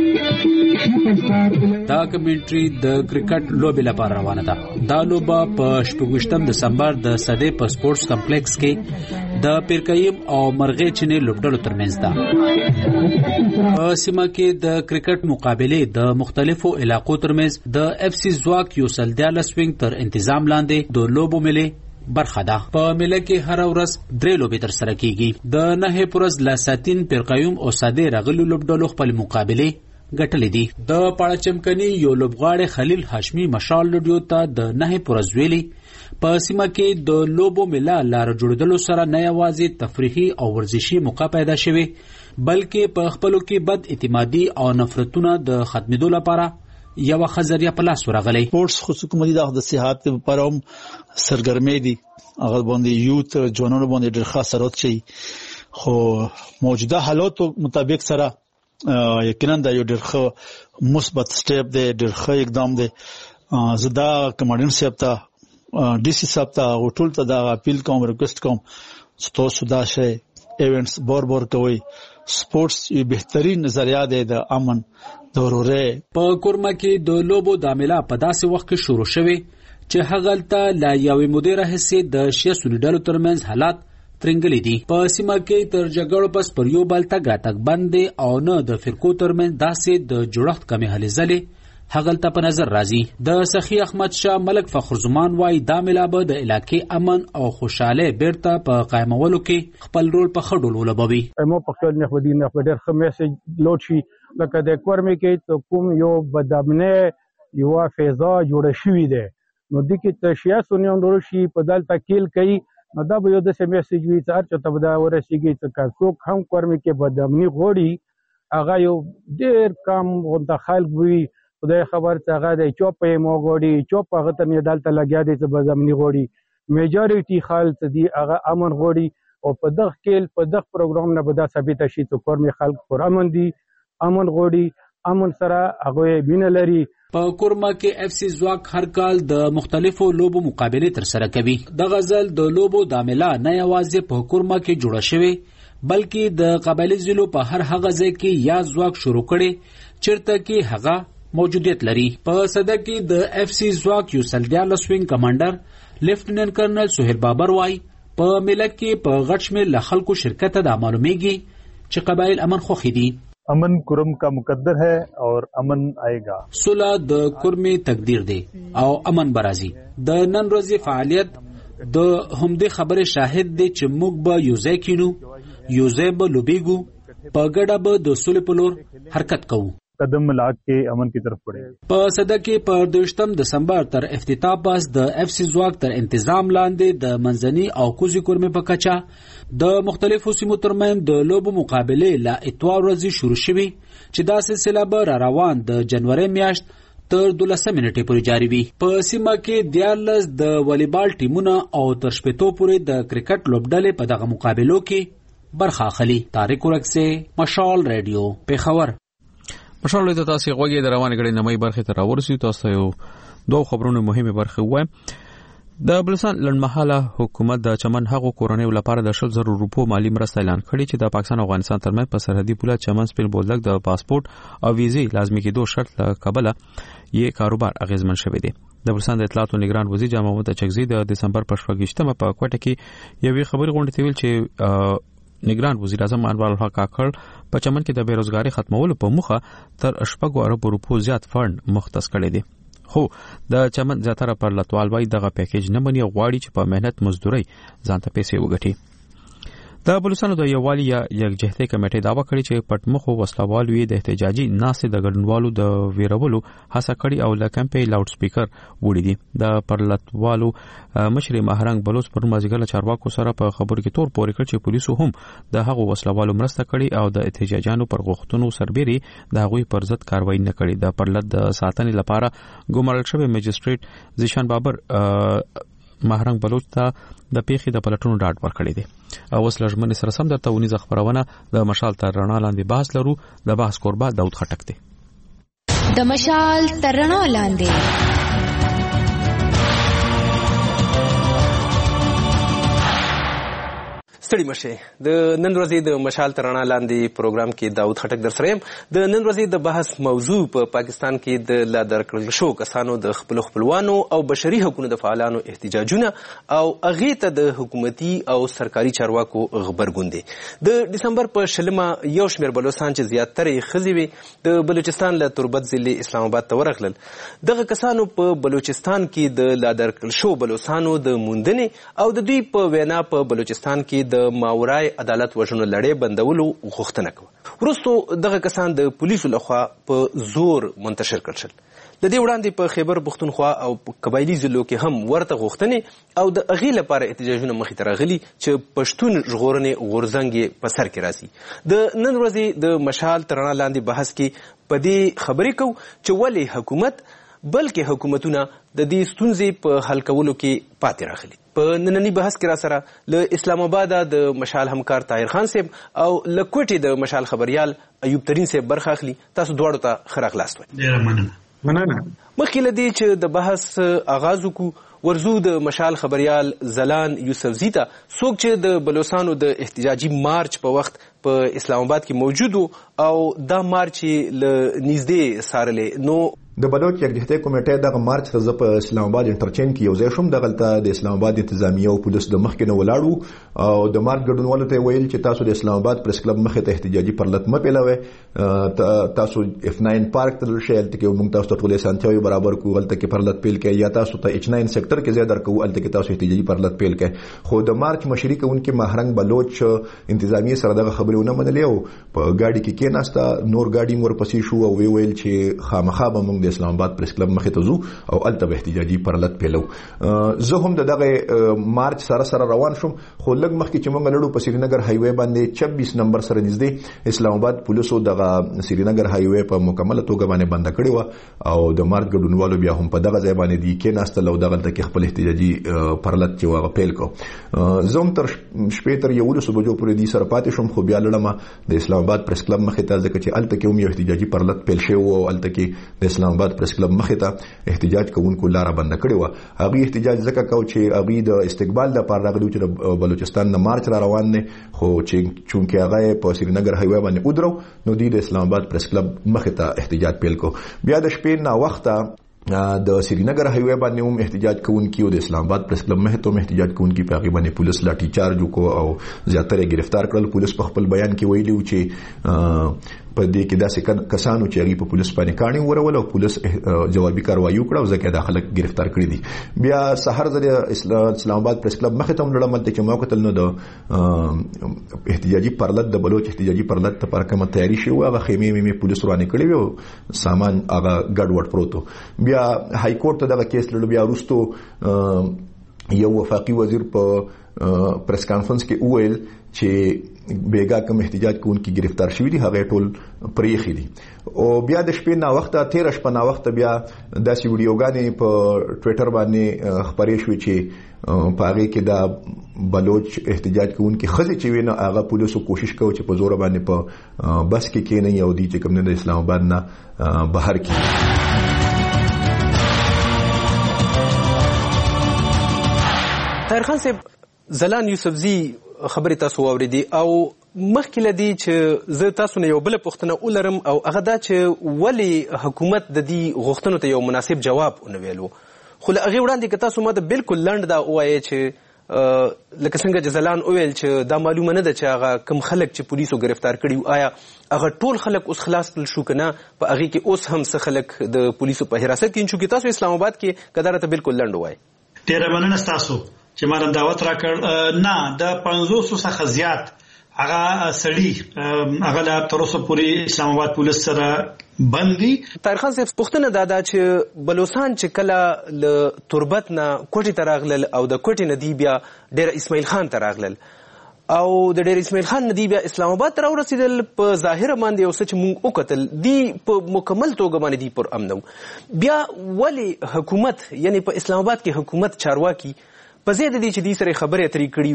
S12: دا کمنټري د کرکټ لوبې لپاره روانه ده دا لوبه په شپږم دسمبر د صدې په سپورتس کمپلیکس کې د پیرکایم او مرغې چینې لوبډلو ترمنځ ده په سیمه کې د کرکټ مقابله د مختلفو علاقو ترمنځ د اف سی زواک یو سل دیالس وینګ تر تنظیم لاندې د لوبو ملي برخه ده په مله کې هر ورځ درې لوبې تر سره کیږي د نه پرز لاساتین پیرکایم او صدې رغلو لوبډلو خپل مقابله ګټلې دي د پاړچمکني یو لوبغاړي خلیل هاشمي مشال لډیو ته د نه پرزویلی په سیمه کې د لوبو ملا لار جوړدلو سره نه یوازې تفریحي او ورزشي موقع پیدا شوه بلکې په خپلو کې بد اعتمادي او نفرتونه د ختمېدو لپاره یو خزریا په لاس ورغلی
S22: سپورتس خو حکومتي د صحت لپاره هم سرګرمي دي هغه باندې یوت جوانونو باندې ډېر خاص اثرات شي خو موجوده حالات مطابق سره یقینا دا یو ډېر ښه مثبت سټیپ دی ډېر ښه اقدام دی زدا کمانډنټ صاحب ته ډي سي صاحب ته ټول ته دا اپیل کوم ریکوست کوم چې تاسو دا شی ایونټس بور بور کوي سپورتس یو بهترین ذریعہ دی د امن د ورورۍ
S12: په کورمه کې د لوبو د عمله په داسې وخت کې شروع شوه چې هغه ته لا یوې مدیره حصے د شیا سونډلو ترمنځ حالات ترنګلې دي په سیمه کې تر جګړو پس پر یو بل تګ راتګ بندې او نه د فرقو ترمنځ داسې د جوړښت کمې هلې ځلې هغه ته په نظر راځي د سخی احمد شاه ملک فخر زمان وايي دا ملابه د علاقې امن او خوشاله بیرته په قائمولو کې خپل رول په خډول ولوبوي
S23: مو په خپل نه خو دي نه ډېر ښه میسج لوټ شي لکه د کورمه کې کوم یو بدامنه یو فضا جوړ شوې ده نو د کې تشیا سونیون ورشي په دلته کېل کوي نو دا به یو د میسج وی چې هر چاته به دا ورسیږي چې څوک هم کورمه کې بدامني غوړي هغه یو ډېر کم غونډه خلک وي خدای خبر چې هغه د چوپې مو غوړي چوپ هغه ته نه دلته لګیا دي چې بدامني غوړي میجورټي خلک دي هغه امن غوړي او په دغه کې په دغه پروګرام نه به دا ثابت شي چې کورمه خلک پر امن دي امن غوړي امن سره هغه بین لري
S12: په کورما کې اف سی زواک هر کال د مختلفو لوبو مقابله تر سره کوي د غزل د لوبو د عمله نه یوازې په کورما کې جوړه شوی بلکې د قبایلی ضلعو په هر هغه ځای کې یا زواک شروع کړي چیرته کې هغه موجودیت لري په صده کې د اف سی زواک یو سل دیالس وینګ کمانډر لیفټیننټ کرنل سہیل بابر وايي په ملت کې په غټ شمېر له خلکو شرکت د معلومیږي چې قبایل امن خوښي دي
S24: امن کرم کا مقدر ہے اور امن آئے گا
S12: صلح د کرمی تقدیر دی او امن برازي د نن ورځې فعالیت د همدې خبره شاهد دی چې موږ به یو ځای کینو یوزیب لوبیګو په ګډه به د سولې په لور حرکت کوو.
S24: قدم ملا کے امن کی طرف بڑھے.
S12: په صده کې په دویشتم دسمبر تر افتتاح پاس د اف سی ځواک تر انتظام لاندې د منځني او کوزي کورمې په کچه د مختلفو سیمو ترمنځ د لوبو مقابلې لا اتوار ورځې شروع شوي چې دا سلسله به را روان د جنوري میاشت تر دولسمې نیټې پورې جاري وي. په سیمه کې دیارلس د والیبال ټیمونه او تر شپېتو پورې د کرکټ لوبډلې په دغه مقابلو کې برخه اخلي. طارق ورکسې، مشال رادیو، پیښور.
S1: مشال د تاسو غوږی د روانې غړي نمای برخه تر ورسې تاسو یو دوه خبرونه مهمه برخه وایم. د بلوچستان لنډمحاله حکومت د چمن هغو کورنیو لپاره د شل زره روپو مالی مرسته اعلان کړې چې د پاکستان او افغانستان ترمنځ په سرحدي پوله چمن سپین بولدک د پاسپورت او ویزې لازمي کېدو شرط له کبله یې کاروبار اغیزمن شوی دی. د بلوچستان د اطلاعات او نگران وزیر جان محمد چغزي د دسمبر په شپږشتمه په کوټه کې یوې خبري غونډې ته ویل چې نگران وزیر اعظم انور الحق کاکړ په چمن کې د بیروزګاری ختمولو په موخه تر شپږو اربو روپو زیات فند مختص کړی دی. خو د چمن زیاتره پر لټوال وای دغه پیکیج نه مني غواړي چې په مهنت مزدوري ځانته پیسې وګټي. د بلوچستان د یووالي یا یکجهتۍ کمیټې داوا کړې چې پټمخو وسلوال وی د احتجاجي ناسې د ګډونوالو د ویرولو هڅه کړې او لکه په لاوډ سپیکر وړي دي. د پرلطوالو مشر مهرنګ بلوچ پر مازیګر چارواکو سره په خبرو کې تور پورې کړ چې پولیسو هم د هغو وسلوالو مرسته کړې او د احتجاجانو پر غوښتنو سربېري د هغوی پر ضد کاروایی نه کړې. د پرلط د ساتنې لپاره ګمارل شوی مجستریټ زیشان بابر مهرنګ بلوچ ته د پیښې د پلټونو ډاډ ورکړی دی. او اوس لږمن سره سم درته ونیزه خبرونه د مشال تر رڼا لاندې بحث لرو. د بحث کوربه داود خټک دی.
S2: د مشال تر رڼا لاندې
S3: ستړي مشه. د نن ورځې د مشال تر رڼا لاندې پروګرام کې داود خټک در سره یم. د نن ورځې د بحث موضوع په پاکستان کې د لا درکړل شو کسانو د خپل خپلوانو او بشري حقوقو د فعالانو احتجاجونه او هغې ته د حکومتي او سرکاري چارواکو غبرګون دی. د ډسمبر په شلمه یو شمېر بلوچستان چې زیاتره یې ښځې وې د بلوچستان له تربت ضلع اسلام آباد ته ورغلل. دغه کسانو په بلوچستان کې د لا درکړل شو بلوچستانو د موندنې او د دوی په وینا په بلوچستان کې د د ماورای عدالت وژنو لړۍ بندولو غوښتنه کوي. وروسته دغه کسان د پولیسو لخوا په زور منتشر کړل شول. د دې وړاندې په خیبر پښتونخوا او قبایلي ضلعو کې هم ورته غوښتنې او د هغې لپاره احتجاجونه مخې ته راغلي چې پښتون ژغورنې غورځنګ یې په سر کې راځي. د نن ورځې د مشال تر رڼا لاندې بحث کې په دې خبرې کوو چې ولې حکومت بلکې حکومتونه د دې ستونزې په حل کولو کې پاتې راغلي. په نننی بحث کې را سره له اسلام آباد د مشال همکار طاهر خان صاحب او له کوټې د مشال خبريال ایوب ترین صاحب برخه اخلي. تاسو دواړو ته ښه راغلاست وایي.
S4: ډېره مننه. مننه.
S3: مخکې له دې چې د بحث آغاز وکړو ورزو د مشال خبريال زلان یوسفزي ته څوک چې د بلوچستانو د احتجاجي مارچ په وخت په اسلام آباد کې موجود او دا مارچ له نږدې څارلې. نو
S6: د بلوچ یکجهتۍ کمیټې دغه مارچ ته زه په اسلام آباد انټرچینج کې یو ځای شوم. دغلته د اسلام آباد انتظامیه او پولیس د مخکې نه ولاړو او د مارچ ګډونوالو ته ویل چې تاسو د اسلام آباد پریس کلب مخې ته احتجاجي پرلط مه پیلوئ. تاسو اف ناین پارک ته شئ، هلته کې موږ تاسو ته ټولې اسانتیاوې برابر کړو، هلته کې پرلط پیل کړئ، یا تاسو ته اچ ناین سیکټر کې ځای درکوو، هلته کې تاسو احتجاجي پرلط پیل کړئ. خو د مارچ مشري کوونکي مهرنګ بلوچ انتظامیه سره دغه خبرې ونه منلې او په ګاډي کې کېناسته. نور ګاډي مور پسې شو او وی ویل چې خامخا به موږ د اسلام آباد پریس کلب مخې ته ځو او الته به احتجاجي پرلط پیلو. زه هم د دغه مارچ سره سره روان شوم. خو لږ مخکې چې موږ لړو په سرینګر هایوې باندې چوبیس نمبر سره نږدې اسلام آباد پولیسو دغه سرینګر هایوې په مکمله توګه باندې بند کړی و او د مارچ ګډونوالو بیا هم په دغه ځای باندې دی کېناستل او دغه تک خپل احتجاجي پرلط چې واغ پیل کو. زه هم تر شپې تر یولسو بجو پورې دی سره پاتې شوم. خو بیا لړم د اسلام آباد پریس کلب مخې ته ځکه چې الته کې هم یو احتجاجي پرلط پیل شوی او الته کې د اسلام آباد پریس کلب مخې ته احتجاج کوونکو لاره بند کړې و. هغه احتجاج ځکه کو چې هغه د استقبال لپاره راغلي چې د بلوچستان نه مارچ را روان نه، خو چې چونکه هغه په سرینګر هایوې باندې ودرو نو د اسلام آباد پریس کلب مخې ته احتجاج پیل کو. بیا د شپې نه وخته د سرینګر هایوې باندې هم احتجاج کوونکي او د اسلام آباد پریس کلب مخې ته احتجاج کوونکي په هغه باندې پولیس لاټھی چارج وکړو او زیاتره گرفتار کړل. پولیس په خپل بیان کې ویلي و چې په دې کې داسې کسانو چې هغه په پولیس باندې کاڼي ورول او پولیس جوابي کاروایی وکړه او ځکه داخله گرفتار کړی دي. بیا سحر ځل اسلام آباد پریس کلب مخه ته لړم ته چې موقع تل نو د احتجاجي پرلط د بلوچ احتجاجي پرلط ته پر کومه تیاری شي او هغه خیمه می پولیس روانه کړی وو سامان هغه ګډوډ پروتو. بیا های کورټ ته دا کیس لړ بیا وروستو یو وفاقي وزیر په پریس کانفرنس کې وویل چې بیګا کوم احتجاج کوونکي گرفتار شوی دي هغه ټول پریخي دي. او بیا د شپې نا وخت تیر شپه نا وخت بیا داسې ویډیوګانې په ټوئیټر باندې خبرې شوې چې په هغه کې دا بلوچ احتجاج کوونکي خزي چې وینه هغه پولیسو کوشش کوي چې په زور باندې په بس کې کې نه یو دي چې کوم نه د اسلام آباد نه بهر کې.
S3: طاهر خان صاحب زلان یوسفزي خبرې تاسو واوریدي او مخکې لدی چې زه تاسو نه یو بل پوښتنه ولرم او هغه دا چې ولی حکومت د دې غوښتنو ته یو مناسب جواب ونه ویلو. خو له هغې وړاندې که تاسو ماته بالکل لنډ دا ووایئ چې لکه څنګه چې زلان وویل چې دا معلومه نه ده چې هغه کوم خلک چې پولیسو گرفتار کړي آیا هغه ټول خلک اوس خلاص کړل شو که نه په هغې کې اوس هم څه خلک د پولیسو په حراست کې چونکې تاسو اسلام آباد کې که دا راته بالکل لنډ ووایئ.
S5: ډېره مننه ستاسو چې ما دعوت راکړ. نه د پنځوسو څخه زیات هغه سړي هغه لا تر اوسه پورې اسلام آباد پولیس سره بند دي.
S3: طاهر خان صاحب پوښتنه دا ده چې بلوچستان چې کله له تربت نه کوټې ته راغلل او د کوټې نه دی بیا ډېر اسماعیل خان ته راغلل او د ډېر اسماعیل خان نه دی بیا اسلام آباد ته راورسېدل په ظاهره باندې یو څه چې موږ وکتل دی په مکمل توګه باندې دی پر امن و. بیا ولې حکومت یعنی په اسلام آباد کې حکومت چارواکي په ځای د دې چې دې سره خبرې اترې کړې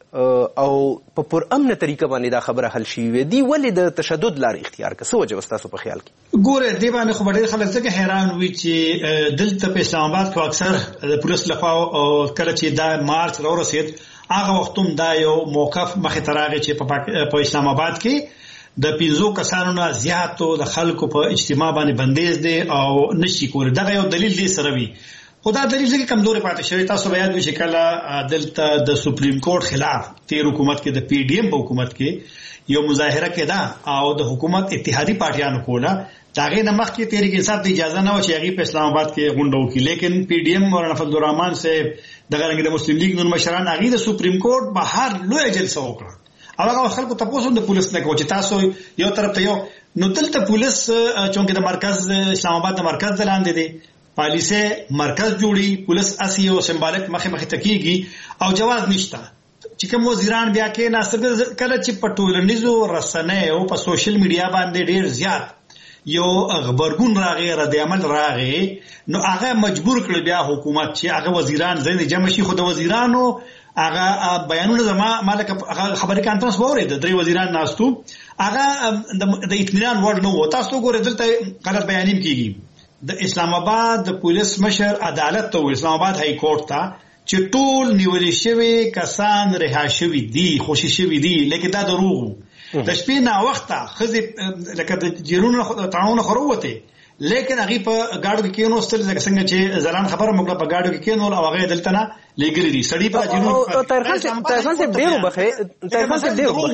S3: وې او په پر امنه طریقه باندې دا خبره حل شوې وې دی ولې د تشدد لارې اختیار کړه؟ څه وجه ستاسو په خیال کې؟
S5: ګوره دې باندې خو ډېر خلک ځکه حیران وي چې دلته په اسلام آباد کې اکثر د پولیس لخوا کله چې دا مارچ راورسېد هغه وخت هم دا یو موقف مخې ته راغی چې په اسلام آباد کې د پنځو کسانو نه زیاتو د خلکو په اجتماع باندې بندیز دی او نشي کولی. دغه یو دلیل دی سره وي خو دا دلیل ځکه کمزورې پاتې شوی. تاسو به یاد وي چې کله دلته د سپریم کورټ خلاف تیر حکومت کې د پی ډی ایم په حکومت کې یو مظاهره کېده او د حکومت اتحادي پارټیانو کوله د هغې نه مخکې تحریک انصاف ته اجازه نه وه چې هغې په اسلام آباد کې غونډه وکړي. لیکن پی ډی ایم مولانا فضل الرحمن صاحب دغه رنګې د مسلم لیگ نور مشران هغې د سپریم کورټ بهر لویه جلسه وکړه او هغه خلکو تپوس هم د پولیس نه کوي چې تاسو یو طرف ته یو نو دلته پولیس چونکې د مرکز اسلام آباد د مرکز د لاندې دی پالیسه مرکز جوړي پولیس اسی او سمبالک مخه مخه تکیږي او جواز نشته چې کوم وزیران بیا کې ناسب کله چې په ټولنیزو رسنیو او په سوشل میډیا باندې ډیر زیات یو خبرګون راغی رد عمل راغی نو هغه مجبور کړ بیا حکومت چې هغه وزیران ځین جمع شي خو د وزیرانو هغه بیانونه زما مالک خبري کانفرنس وره د درې وزیران ناستو هغه د اطمینان وړ نو تاسو ګورئ دلته غلط بیانیم کیږي. د اسلام آباد د پولیس مشر عدالت ته اسلام آباد های کورټ ته چې ټول نیول شوی کسان رها شوی دي خوشی شوی دي لیکن دا دروغ د شپې نه وخته خزي لکه د جیرونو تعاون خروته لیکن هغه په گاډو کې کېنو ستل لکه څنګه چې زلان خبره موږ په گاډو کې کېنو او هغه دلته نه لګري دي سړی په جنونو
S3: طاهر خان طاهر خان صاحب ډیرو بخې طاهر خان صاحب ډیرو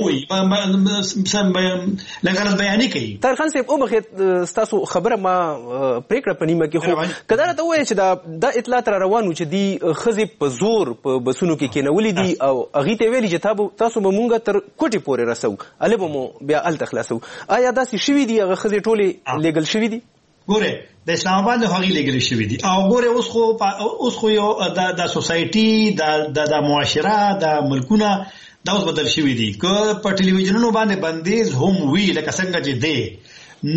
S5: بخې سم لګرل بیان کوي.
S3: طاهر خان صاحب او بخې تاسو خبره ما پریکړه پنیمه کې خو کله ته وایي چې دا د اطلاعات را روانو چې دی خزي په زور په بسونو کې کېنولې دي او هغه ته ویلي چې تاسو به مونږ تر کوټي پورې رسو البه مو بیا ال تخلصو آیا دا سی شوی دی هغه خزي ټوله لیګل شوی دي؟
S5: ګوره د اسلام آباد له هغې لګل شوي دي او ګوره اوس خو اوس خو یو د سوسایټي د د معاشره د ملکونه دا اوس بدل شوي دي که په ټلویزیونونو باندې بندیز هم وي لکه څنګه چې دی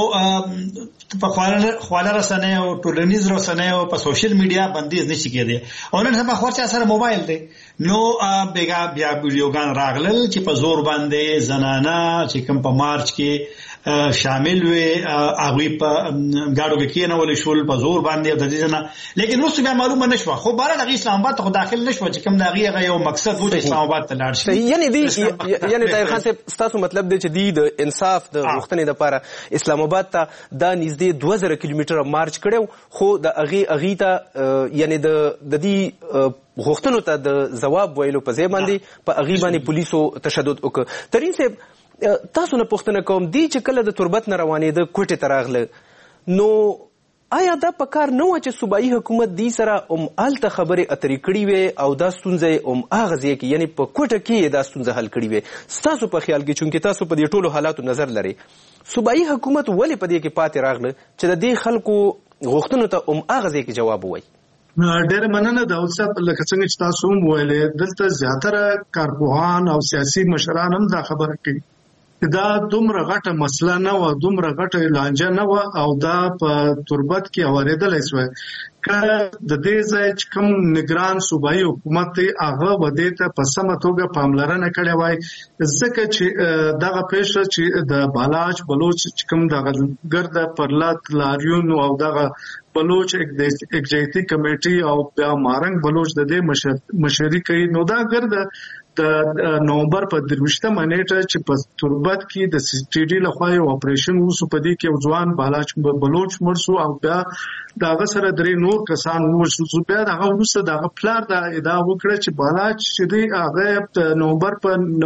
S5: نو په خواله رسنۍ او ټولنیز رسنۍ او په سوشل میډیا بندیز نشي کېدی او نن سبا خو چا سره موبایل دی نو بیا بیا ویډیوګان راغلل چې په زور باندې زنانه چې کوم په مارچ کې شامل وي هغوی په ګاډو کې کېنولې شول په زور باندې د دې نه لیکن اوس بیا معلومه نشوه خو بهر هغې اسلام آباد ته خو داخل نشوه چې کوم د هغې هغه یو مقصد و چې اسلام آباد ته لاړ شي.
S3: یعنې دی یعنې طاهر خان صاحب ستاسو مطلب دی چې دی د انصاف د غوښتنې دپاره اسلام آباد ته دا نږدې دوه زره کیلومتره مارچ کړی خو د هغې هغې ته یعنې د دې غوښتنو ته د ځواب ویلو په ځای باندې په هغې باندې پولیسو تشدد وکړ. ترین صاحب تاسو نه پوښتنه کوم دی چې کله د تربت نه روانېده کوټې ته راغله نو آیا دا په کار نه و چې صوبایي حکومت دی سره هم هلته خبرې اترې کړې وې او دا ستونزه یې هم هغه ځای کې یعنې په کوټه کې یې دا ستونزه حل کړې وې ستاسو په خیال کې چونکې تاسو په دې ټولو حالاتو نظر لرئ صوبایي حکومت ولې په دې کې پاتې راغله چې د دې خلکو غوښتنو ته هم هغه ځای کې جواب ووایي
S7: ډېر مننه داود صاحب لکه څنګه چې تاسو هم ویلې دلته زیاتره کارپوهان او سیاسي مشران هم دا خبره کوي دا دومره غټه مسله نه وه دومره غټه لانجه نه وه او دا په تربت کې اورېدلی سوی که د دې ځای چې کوم نګران صوبایي حکومت دی هغه به دې ته په سمه توګه پاملرنه کړې وای ځکه چې دغه پیښه چې د بالاچ بلوچ چې کوم دغه ګرده پرلات لاریون او دغه بلوچ اگزیکټیو کمیټي او بیا مارنګ بلوچ د دې مشري کوي نو دا ګرده د نومبر په درویشتمه نیټه چې په تربت کې د سی ټي ډي لخوا یو اپریشن وسو په دې کې یو ځوان بالاچ بلوچ مړ شو او بیا د هغه سره درې نور کسان ووژل شو بیا د هغه وروسته د هغه پلار دا ادعا وکړه چې بالاچ چې دی هغه د نومبر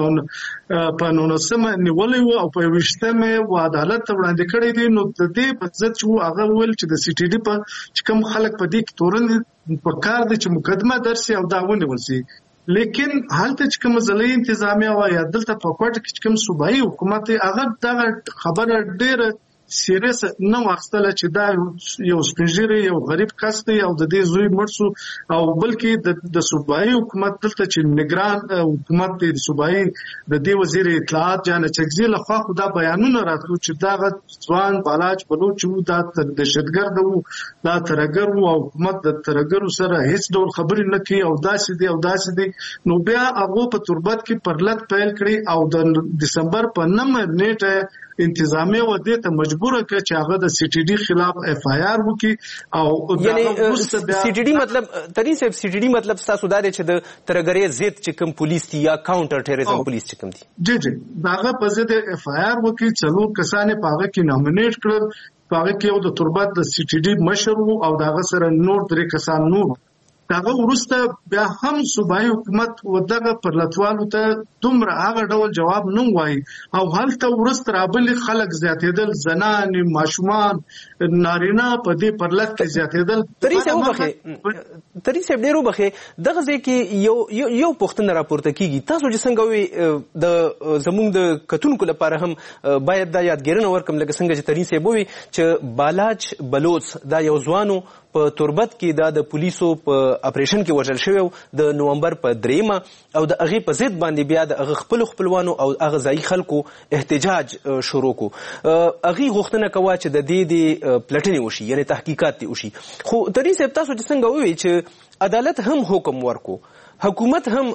S7: په په نولسمه نیولې وو او په یوویشتمه و عدالت ته وړاندې کړی دی نو د دې په ضد چې هغه وویل چې د سی ټي ډي په چې کوم خلک په دې کې تورن په کار دي چې مقدمه درسي او دا ونیول شي لیکن حالت چې کوم ځلې انتظامیه و یا دلته په کوټه کې کوم صوبایي حکومت هغه دا خبره ډېره سیریس نه واخستله چې دا یو سپینږیری یو غریب کس دی او د دې زوی مړ شو او بلکې د صوبایي حکومت دلته چې نگران حکومت دی د صوبایي د دې وزیر اطلاعات جان چکزي له خوا خدا بیانونه راتلو چې دا ځوان بالاچ بلوچ وو دا دهشتګرد وو دا ترګر وو او حکومت د ترګر سره هیڅ ډول خبرې نه کوي او داسې دی او داسې دی نو بیا هغه په تربت کې پرلط پیل کړی او د دسمبر په نمبر نیټه انتظامیه و دې ته مجبور کړ چې هغه د سی ټي ډي خلاف اف آی آر وکړي او
S3: یعنی سی ټي ډي مطلب تری صاحب سی ټي ډي مطلب تاسو دا چې د ترګرې ضد چې کوم پولیس دی یا کاونټر ټیرریزم پولیس چې کوم دی
S7: جی جی داغه په ضد اف آی آر وکړي څلور کسانې په هغه کې نامینیټ کړل په هغه کې یو د تربت د سی ټي ډي مشر وو او داغه سره نور درې کسان نور داغه ورسته بیا هم صوبایي حکومت ودغه پرلطوالو ته دومره هغه ډول جواب نه وایي او هلته ورسته رابلي خلک زیاتېدل زنان ماشومان نارینه په دې پرلط کې زیاتېدل
S3: تری صاحب وبخې تری صاحب ډېر وبخې دغه ځای کې یو یو پوښتنه راپورته کیږي تاسو چې څنګه وي د زموږ د کتونکو لپاره هم باید دا یادګیرنه ورکم لکه څنګه چې تری صاحب وي چې بالاچ بلوچ دا یو ځوانو په تربت کې دا د پولیسو په اپریشن کې وژل شوی د نومبر په دریمه او د هغې په ضد باندې بیا د هغه خپلو خپلوانو او هغه ځایي خلکو احتجاج شروع کو هغې غوښتنه کوه چې د دې د پلټنې وشي یعنې تحقیقات دې وشي خو تري صاحب تاسو چې څنګه ووایي چې عدالت هم حکم ورکو حکومت هم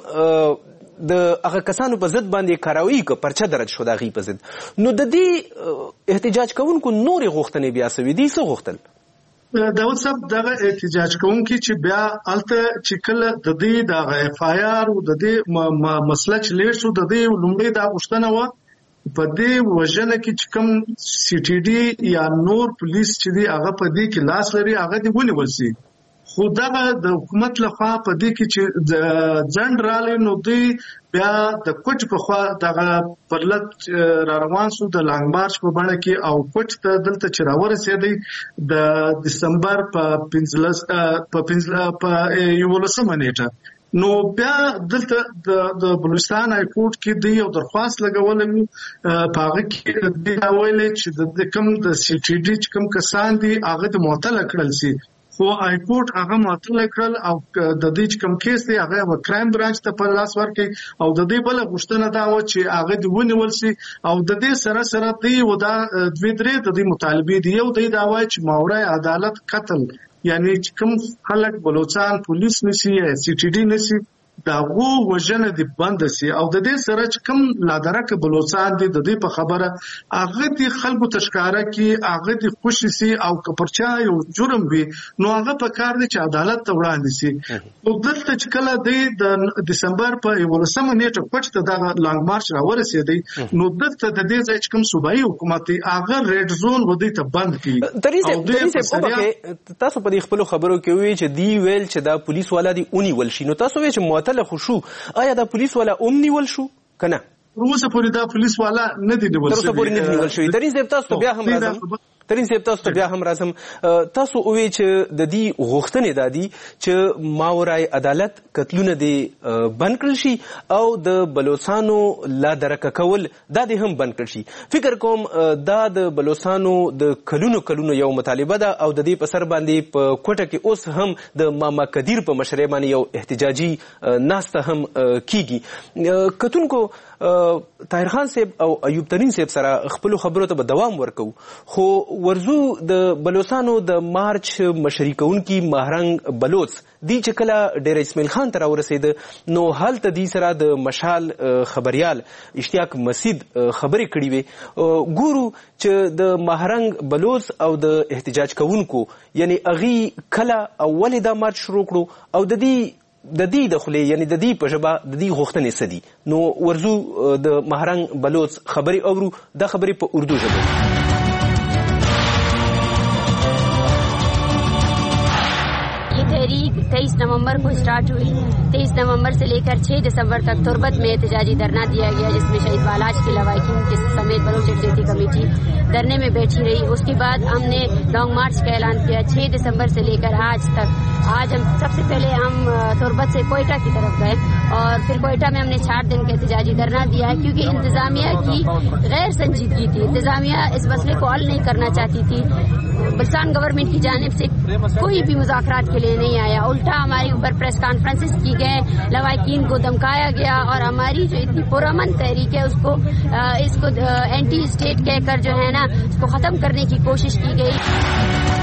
S3: د هغه کسانو په ضد باندې کاروي که پرچه درج شو د هغې په ضد نو د دې احتجاج کوونکو نورې غوښتنې بیا څه وي دوی څه غوښتل
S7: داود صاحب دغه احتجاج کوونکي چې بیا الته چې کله د دې د اف آی آر او د دې مسله چې لیر شو د دې لومړی دا غوښتنه وه په دې وژنه کې چې کوم سی ټي ډي یا نور پولیس چې دی هغه په دې کې لاس لري هغه دې ونیول شي خو دغه د حکومت لخوا په دې کې چې ځنډ رالی نو دوی بیا د کوټ په خوا دغه پرلط را روان شو د لانګ مارچ په بڼه کې او کوټ ته دلته چې راورسېدی د دسمبر په پنځلس په پنځله په یولسمه نیټه نو بیا دلته د بلوچستان های کورټ کې دی یو درخواست لګولی وو په هغه کې دی ویلې چې د کوم د سی ټي ډي چې کوم کسان دي هغه د معطله کړل شي خو های کورټ هغه معطله کړل او د دې چې کوم کیس دی هغه به کرایم برانچ ته په لاس ورکړي او د دې بله غوښتنه دا وه چې هغه دې ونیول شي او د دې سره سره دوی و دا دوې درې د دې مطالبې دي یو دوی دا وایي چې ماورای عدالت قتل یعنی چې کوم خلک بلوچستان پولیس نشي یا سی ټي ډي نشي دا وو وژنه دې بند شي او د دې سره چې کوم لادرکه بلوچستان دي د دې په خبره هغه دې خلکو تشکاره کې هغه دې خوشي سي او کپرچا یو جرم وي نو هغه په کار دي چې عدالت ته وړاندې شي او دلته چې کله د دسمبر په یولسمه نیټه کوټ ته دغه لانګ مارچ راورسېدی نو دلته د دې ځای چې کوم صوبایي حکومت هغه ریډ زون و دې ته بند کړي
S3: تري صاحب تاسو په دې خپلو خبرو کې وایي چې دی ویل چې دا پولیس والا دي ونیول شي نو تاسو وایي چې معطله خو شو آیا دا پولیس والا هم نیول شو که نه
S7: روسه پورې دا پولیس والا نه دی نیول
S3: شوی تر اوسه پورې نه نیول شوی ترې زه تاسو بیا هم راځم ترین صاحب تاسو ته بیا هم راځم تاسو ووایئ چې د دې غوښتنې دا دي چې ماورای عدالت قتلونه دې بند کړل شي او د بلوڅانو لا درکه کول دا دې هم بند کړل شي. فکر کوم دا د بلوڅانو د کلونو کلونو یو مطالبه ده او د دې په سر باندې په کوټه کې اوس هم د ماما کدیر په مشرۍ باندې یو احتجاجي ناسته هم کیږي. کتونکو طاهر خان صاحب او ایوب ترین صاحب سره خپل خبرو ته به دوام ورکو خو ورزو د بلوڅانو د مارچ مشري کوونکي مهرنګ بلوڅ دی چې کله ډیر اسماعیل خان ته راورسېد نو هلته دی سره د مشال خبريال اشتیاق مسید خبرې کړې وې. ګورو چې د مهرنګ بلوڅ او د احتجاج کوونکو یعنی اغي کله اول دا مارچ شروع کړو او د دې د دې د خلې یعنی د دې په ژبه د دې غوښتنې څه دي. نو ورزو د مهرنګ بلوڅ خبرې اورو دا خبرې په اردو ژبه.
S8: तहरीक तेईस नवंबर को स्टार्ट हुई. तेईस नवंबर से लेकर छह दिसंबर तक तुर्बत में एहतजाजी धरना दिया गया जिसमें शहीद बालाज के लवाकिन के समेत बलोच यकजहती कमेटी धरने में बैठी रही. उसके बाद हमने लॉन्ग मार्च का ऐलान किया छह दिसंबर से लेकर आज तक. आज हम सबसे पहले हम तुर्बत से कोयटा की तरफ गए और फिर कोयटा में हमने चार दिन का एहतजाजी धरना दिया है क्योंकि इंतजामिया की गैर संजीदगी थी. इंतजामिया इस मसले को हल नहीं करना चाहती थी. बलूचिस्तान गवर्नमेंट की जानिब से कोई भी मुज़ाकरात के लिए नहीं आया. उल्टा हमारे ऊपर प्रेस कॉन्फ्रेंसेस की गए, लवाकिन को धमकाया गया और हमारी जो इतनी पुरअमन तहरीक है उसको इसको एंटी स्टेट कहकर जो है ना उसको खत्म करने की कोशिश की गई.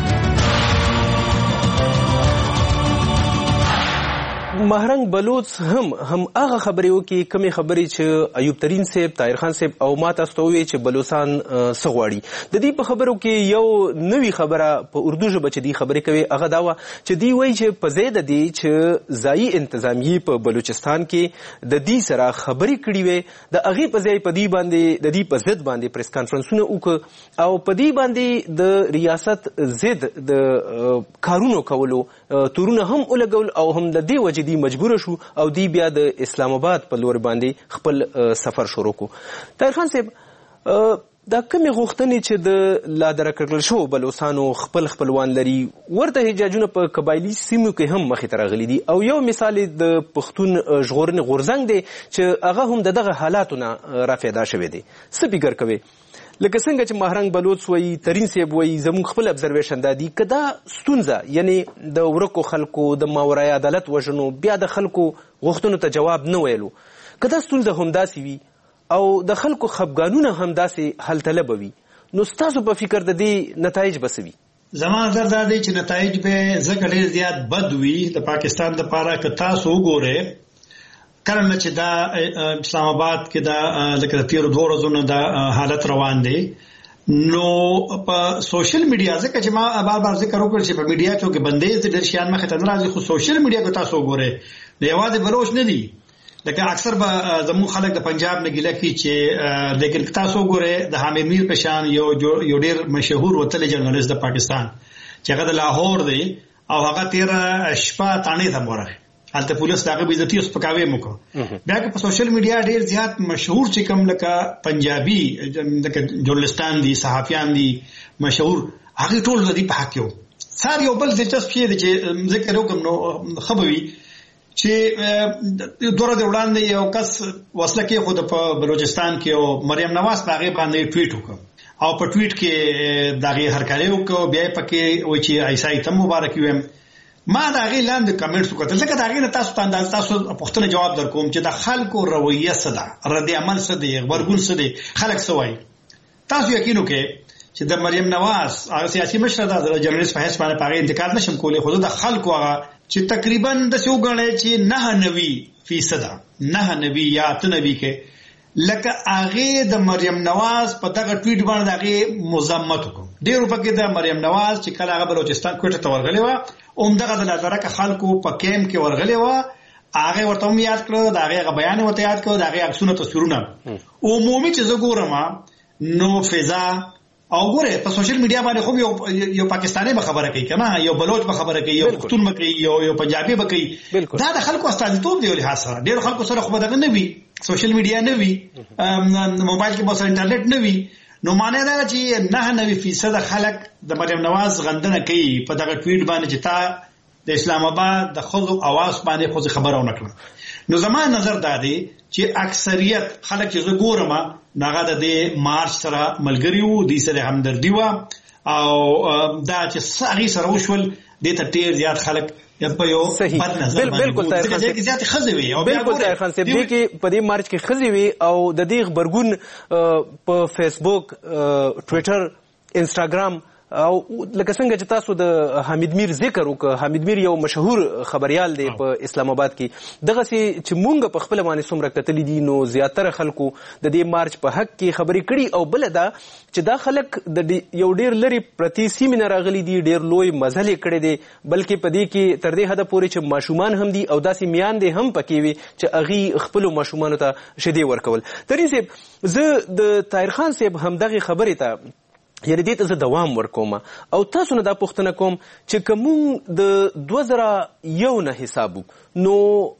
S3: مهرنګ بلوڅ هم هم هغه خبرې وکړي کومې خبرې چې ایوب ترین صاحب طاهر خان صاحب او ما تاسو ته وویل چې بلوڅان څه غواړي. د دې په خبرو کې یو نوې خبره په اردو ژبه چې دې خبرې کوي هغه دا وه چې دوی وایي چې په ځای د دې چې ځایي انتظامیې په بلوچستان کې د دې سره خبرې کړې وې د هغې په ځای په دې باندې د دې په ضد باندې پریس کانفرنسونه وکړه او په دې باندې د ریاست ضد د کارونو کولو تورونه هم ولګول او هم د دې وجې دی مجبور شو او دی بیا د اسلام آباد په لور باندې خپل سفر شروع کو. طاهر خان صاحب دا کومې غوښتنې چې د لا درکه کړل شو بلوڅانو خپل خپلوان لري ورته احتجاجونه په قبایلي سیمو کې هم مخې ته راغلي دي او یو مثال د پښتون ژغورنې غورځنګ دی چې هغه هم د دغه حالاتو نه رافیدا شوی دی. څه فکر کوي لکه څنګه چې مهرنګ بلوڅ وایي ترین صاحب وایي زموږ خپل ابزرویشن دا دی که دا ستونزه یعنی د ورکو خلکو د ماورای عدالت وژنو بیا د خلکو غوښتنو ته جواب نه ویلو که دا ستونزه همداسې وي او د خلکو خفګانونه همداسې حل طلبه وي نو ستاسو په فکر د دې نتایج به څه وي؟
S5: زما نظر دا دی چې نتایج به ځکه ډېر زیات بد وي د پاکستان دپاره که تاسو وګورئ کله چې دا اسلام آباد کې دا لکه تیرو دوه ورځو نه دا حالت روان دی نو په سوشل میډیا ځکه چې ما بار بار ذکر وکړ چې په میډیا کې بندیز د ډېر شیان مخې ته نه راځي خو سوشل میډیا کې تاسو وګورئ د یوازې بلوچ نه دي لکه اکثر به زموږ خلک د پنجاب نه ګیله کوي چې لیکن تاسو وګورئ د حامد میر په شان یو یو ډېر مشهور وتلی جرنالست د پاکستان چې هغه د لاهور دی او هغه تیره شپه تانې ته ورغی هلته پولیس دغه به عزتي سپکاوی مکو بیا که په سوشل میډیا ډیر زیات مشهور چې کوم لکه پنجابي لکه جورنالستان دي صحافیان دي مشهور هغه ټول د دې په حق یو سار یو بل دلچسپ شی دی چې ذکر وکم نو خبوي چې دوره د وړاندې یو کس وسله کې خود په بلوچستان کې او مریم نواز هغه باندې ټویټ وکړ او په ټویټ کې دغه هرکلی وکړ بیا پکې و چې عیسی ته مبارک ویم ما دا غي لاندې کمنټس وکړل ځکه دا غي نه تاسو ته انداز تاسو پښتنه جواب درکوم چې د خلکو رویه څه ده رد عمل څه دی ورګون څه دی خلک څه وایي تاسو یقین وکړئ چې د مریم نواز هغه سیاسي مشره ده د جرنالست په حیث باندې پاره انتقاد نشم کولای خو د خلکو هغه چې تقریبا د څو غنې چې نه نوي فیصد نه نوي یا ته نوي کې لکه هغه د مریم نواز په دغه ټویټ باندې هغه مذمت وکړ ډیرو پکې د مریم نواز چې کله هغه بلوچستان کوټه ته ورغلی و اومدغه د لادرکه خلکو په کیم کې ورغلی و هغه ورته هم یاد کړو دا هغه بیان ورته یاد کړو دا هغه عکسونه تصویرونه عمومي چې زه ګورم نو فضا او ګوره په سوشل میډیا باندې خو یو یو پاکستاني به خبره کوي کنه یو بلوچ به خبره کوي یو پښتون به کوي یو یو پنجابي به کوي دا د خلکو استازیتوب دی له حسره ډېر خلکو سره خو دغه نه وي سوشل میډیا نه وي موبایل کې به سره انټرنیټ نه وي نو معنی دا چې نه نه فیصد خلک د مریم نواز غندنه کوي په دغه ټویټ باندې چې تا د اسلام آباد د خود اواز باندې خو خبرونه کړه نو زما نظر دا دی چې اکثریت خلک چې زه ګورم ناغه د مارچ سره ملګری وو د سره همدردی و او دا چې ساري سره وشول د ته ډیر زیات خلک په یو بد نظر
S3: بالکل طاهر خان
S5: صاحب زیات خزي وي
S3: او بالکل طاهر خان صاحب دې کې په دې مارچ کې خزي وي او د دې خبرګون په فیسبوک ټوئیټر انستګرام او لکه څنګه چې تاسو د حمید میر ذکر وکړ حمید میر یو مشهور خبريال دی په اسلام آباد کې دغه چې مونږ په خپل باندې څومره کتلې دي نو زیاتره خلکو د دې مارچ په حق کې خبرې کړي او بل دا چې دا خلک د یو ډیر لري پرتی سیمه راغلي دي ډیر لوی مزل کړي دي بلکې په دې کې تر دې حد پورې چې ماشومان هم دي او داسې میان دي هم پکې وي چې اغي خپل ماشومان ته شیدې ورکول ترې صاحب زه د طاهر خان صاحب هم دغه خبرې ته یعنی دې ته زه دوام ورکوم او تاسو نه دا پوښتنه کوم چې کوم د دوه زره یو نه حساب نو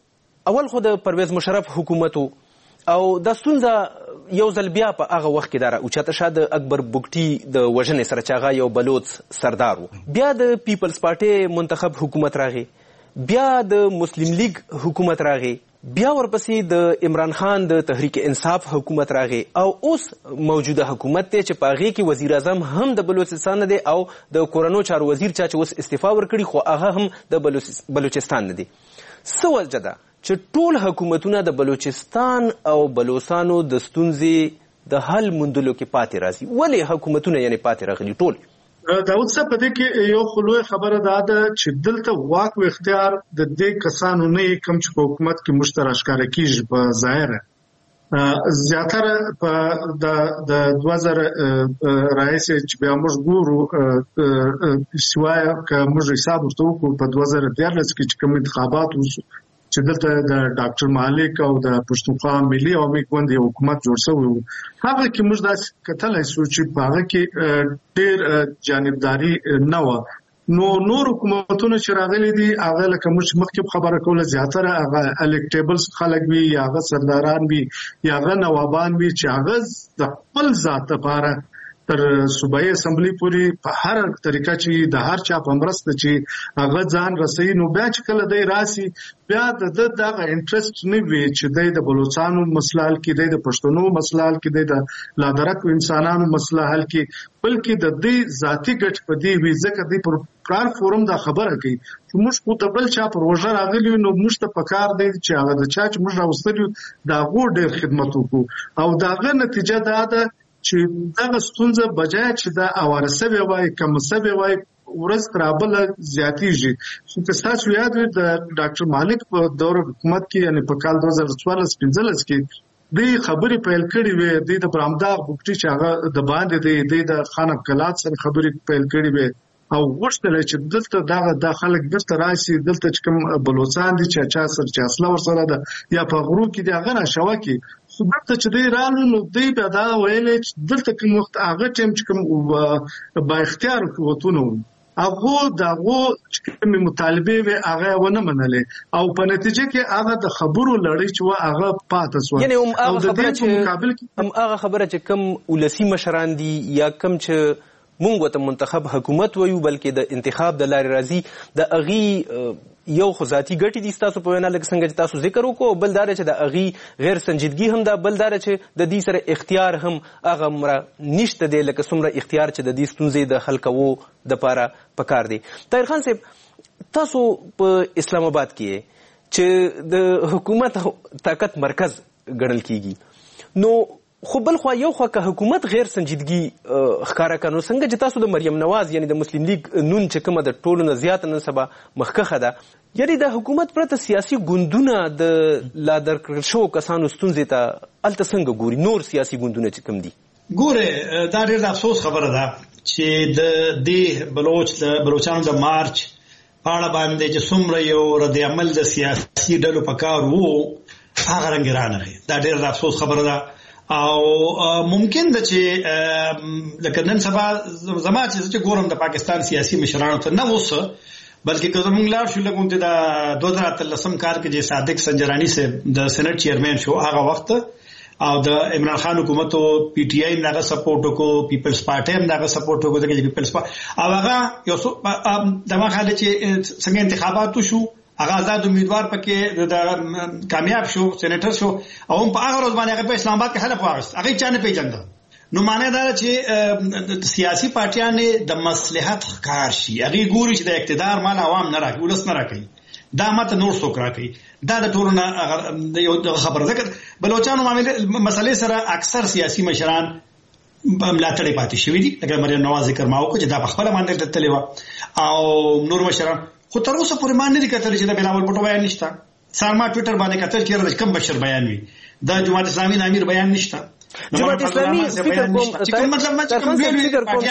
S3: اول خو د پرویز مشرف حکومت او د ستونزه یو ځل بیا په هغه وخت کې داره او چاته شاده اکبر بوګټي د وژنې سره چاغه یو بلوچ سردار بیا د پیپلز پارټي منتخب حکومت راغی بیا د مسلم لیگ حکومت راغی بیا ورپسې د عمران خان د تحریک انصاف حکومت راغی او اوس موجوده حکومت ته چې پاغي کې وزیر اعظم هم د بلوچستان دی او د کورونو چارو وزیر چا چې اوس استعفا ورکړي خو هغه هم د بلوچستان نه دی سو وجدا چې ټول حکومتونه د بلوچستان او بلوچستانو د ستونزې د حل موندلو کې پاتې راځي ولې حکومتونه یعنی پاتې راغلي ټول
S7: داود صاحب په دې کې یو خلوی خبره ده چې دلته واک او اختیار د دې کسانو نه کم چې په حکومت کې مشترک ښکار کیږي په ظاهر زیاتره په د د دوه زره رئیس چې بیا موږ ګورو سوای که موږ حساب وکړو په دوه زره دیارلس کې چې کوم انتخابات وشو چې دلته د ډاکټر مالک او د پښتونخوا ملي عوامي ګوند یو حکومت جوړ شوی و هغه کې موږ داسې کتلای شو چې په هغه کې ډېر جانبداري نه و نو نور حکومتونه چې راغلي دي هغه لکه موږ مخکې خبره کوله زیاتره هغه الکټیبلز خلک وي یا هغه سرداران وي یا هغه نوابان وي چې هغه د خپل ذات لپاره تر صوبایي اسمبلی پورې په هر طریقه چې د هر چا په مرسته چې هغه ځان رسوي نو بیا چې کله دی راسي بیا د دغه انټرست نه وي چې د بلوچستانو مسله حل کړي د پښتنو مسله حل کړي د لادرکو انسانانو مسله حل کړي بلکې د دې ذاتی ګټ په دې وي ځکه د پر کار فورم دا خبره کوي چې موږ په تبل چا پر وژه راغلی نو موږ ته پکار دی چې هغه د چا چې موږ راوستلو دا غو ډېر خدمت وکړو او داغه نتیجه دا ده چې دغه ستونزه بجای چې دا اوارسه به وای کوم څه به وای ورځ ترابل زیاتیږي چې تاسو یاد وي د ډاکټر مالک په دور حکومت کې یعنی په کال دوه زره څوارلس پنځلس کې د خبرې پیل کړې وې د برامداغ بوکټي چې هغه د باندې د خان کلات سره خبرې پیل کړې وې او وښتل چې دلته دغه د خلک بیرته راشي دلته چې کوم بلوچستان دي چې چا سر چا اصله ورسره ده یا په غرو کې دی هغه نشوکي خبرته چې دی رالو نو دی به دا ویلې چې دلته کوم وخت هغه ټیم چې کوم با اختیار قوتونه هغه دغه چې کوم مطالبه وي هغه ونه منلې او په نتیجه کې هغه د خبرو لړۍ چې هغه پاتې شو
S3: یعنی هم هغه خبره چې هم هغه خبره چې کوم ولسی مشران دي یا کوم چې مونږ ته منتخب حکومت وایو بلکې د انتخاب د لارې راځي د اغي یو خو ذاتي ګټې دي تاسو په وینا لکه څنګه چې تاسو ذکر وکړو بل دا چې د اغي غیر سنجیدګي هم دا بل دا چې د دې سره اختیار هم هغه مره نشته دی لکه څومره اختیار چې د دې ستونزې د حل کولو دپاره پکار دی طاهر خان صاحب تاسو په اسلام آباد کې چې د حکومت طاقت مرکز ګڼل کیږي نو خو بل خو یو خو که حکومت غیر سنجیدګي ښکارا کړي نو څنګه چې تاسو د مریم نواز یعنی د مسلم لیگ نون چې کومه د ټولو نه زیات نن سبا مخکخه ده یعنی د حکومت پرته سیاسي ګوندونه د لا درکړل شو کسانو ستونزې ته الته څنګه ګوري نور سیاسي ګوندونه چې کوم دي
S5: ګوره دا ډېر افسوس خبره ده چې د دې بلوچ د بلوچستان د مارچ پاړه باندې چې څومره یو رد عمل د سیاسي ډلو په کار وو هغه رنګ رانغی دا ډېر افسوس خبره ده او ممکن د چې لکه نن سبا زما چې ګورم د پاکستان سیاسي مشرانو ته نه وسه بلکې که زمونږ لاړ شو لګون ته د دوه هزار اتلسم کال کې چې صادق سنجرانی سے د سېنات چیرمن شو هغه وخت او د عمران خان حکومت او پی ټی آی دغه سپورټ کو پیپلز پارټي هم دغه سپورټ کو د پیپلز او هغه یو دغه خاله چې څنګه انتخابات شو هغه آزاد امیدوار پکې د کامیاب شو سېنیټر شو او هم په هغه ورځ باندې هغه په اسلام آباد کې حلف واغست هغه چا نه پیژند نو معنی دا چې سیاسي پارټیانې د مصلحت ښکار شي هغه ګوري چې د اقتدار مال عوام نه راکړي ولس نه راکړي دا ماته نور څوک راکړي دا د ټولو نه یو خبره ذکر بلوچستان معاملې مسلې سره اکثر سیاسي مشران ملاتړي پاتې شوی دي لکه مریم نواز ذکر ما وکړ چې دا په خپل باندې تللی و او نور مشران خو تر اوسه پورې مان نه دي کتل چې د بلاول بټو بیان نشته سالما ټویټر باندې کتل چې د کم بشر بیان وي د جماعت اسلامي امیر بیان نشته
S3: جماعت اسلامي فکر کوم مطلب ما فکر کوم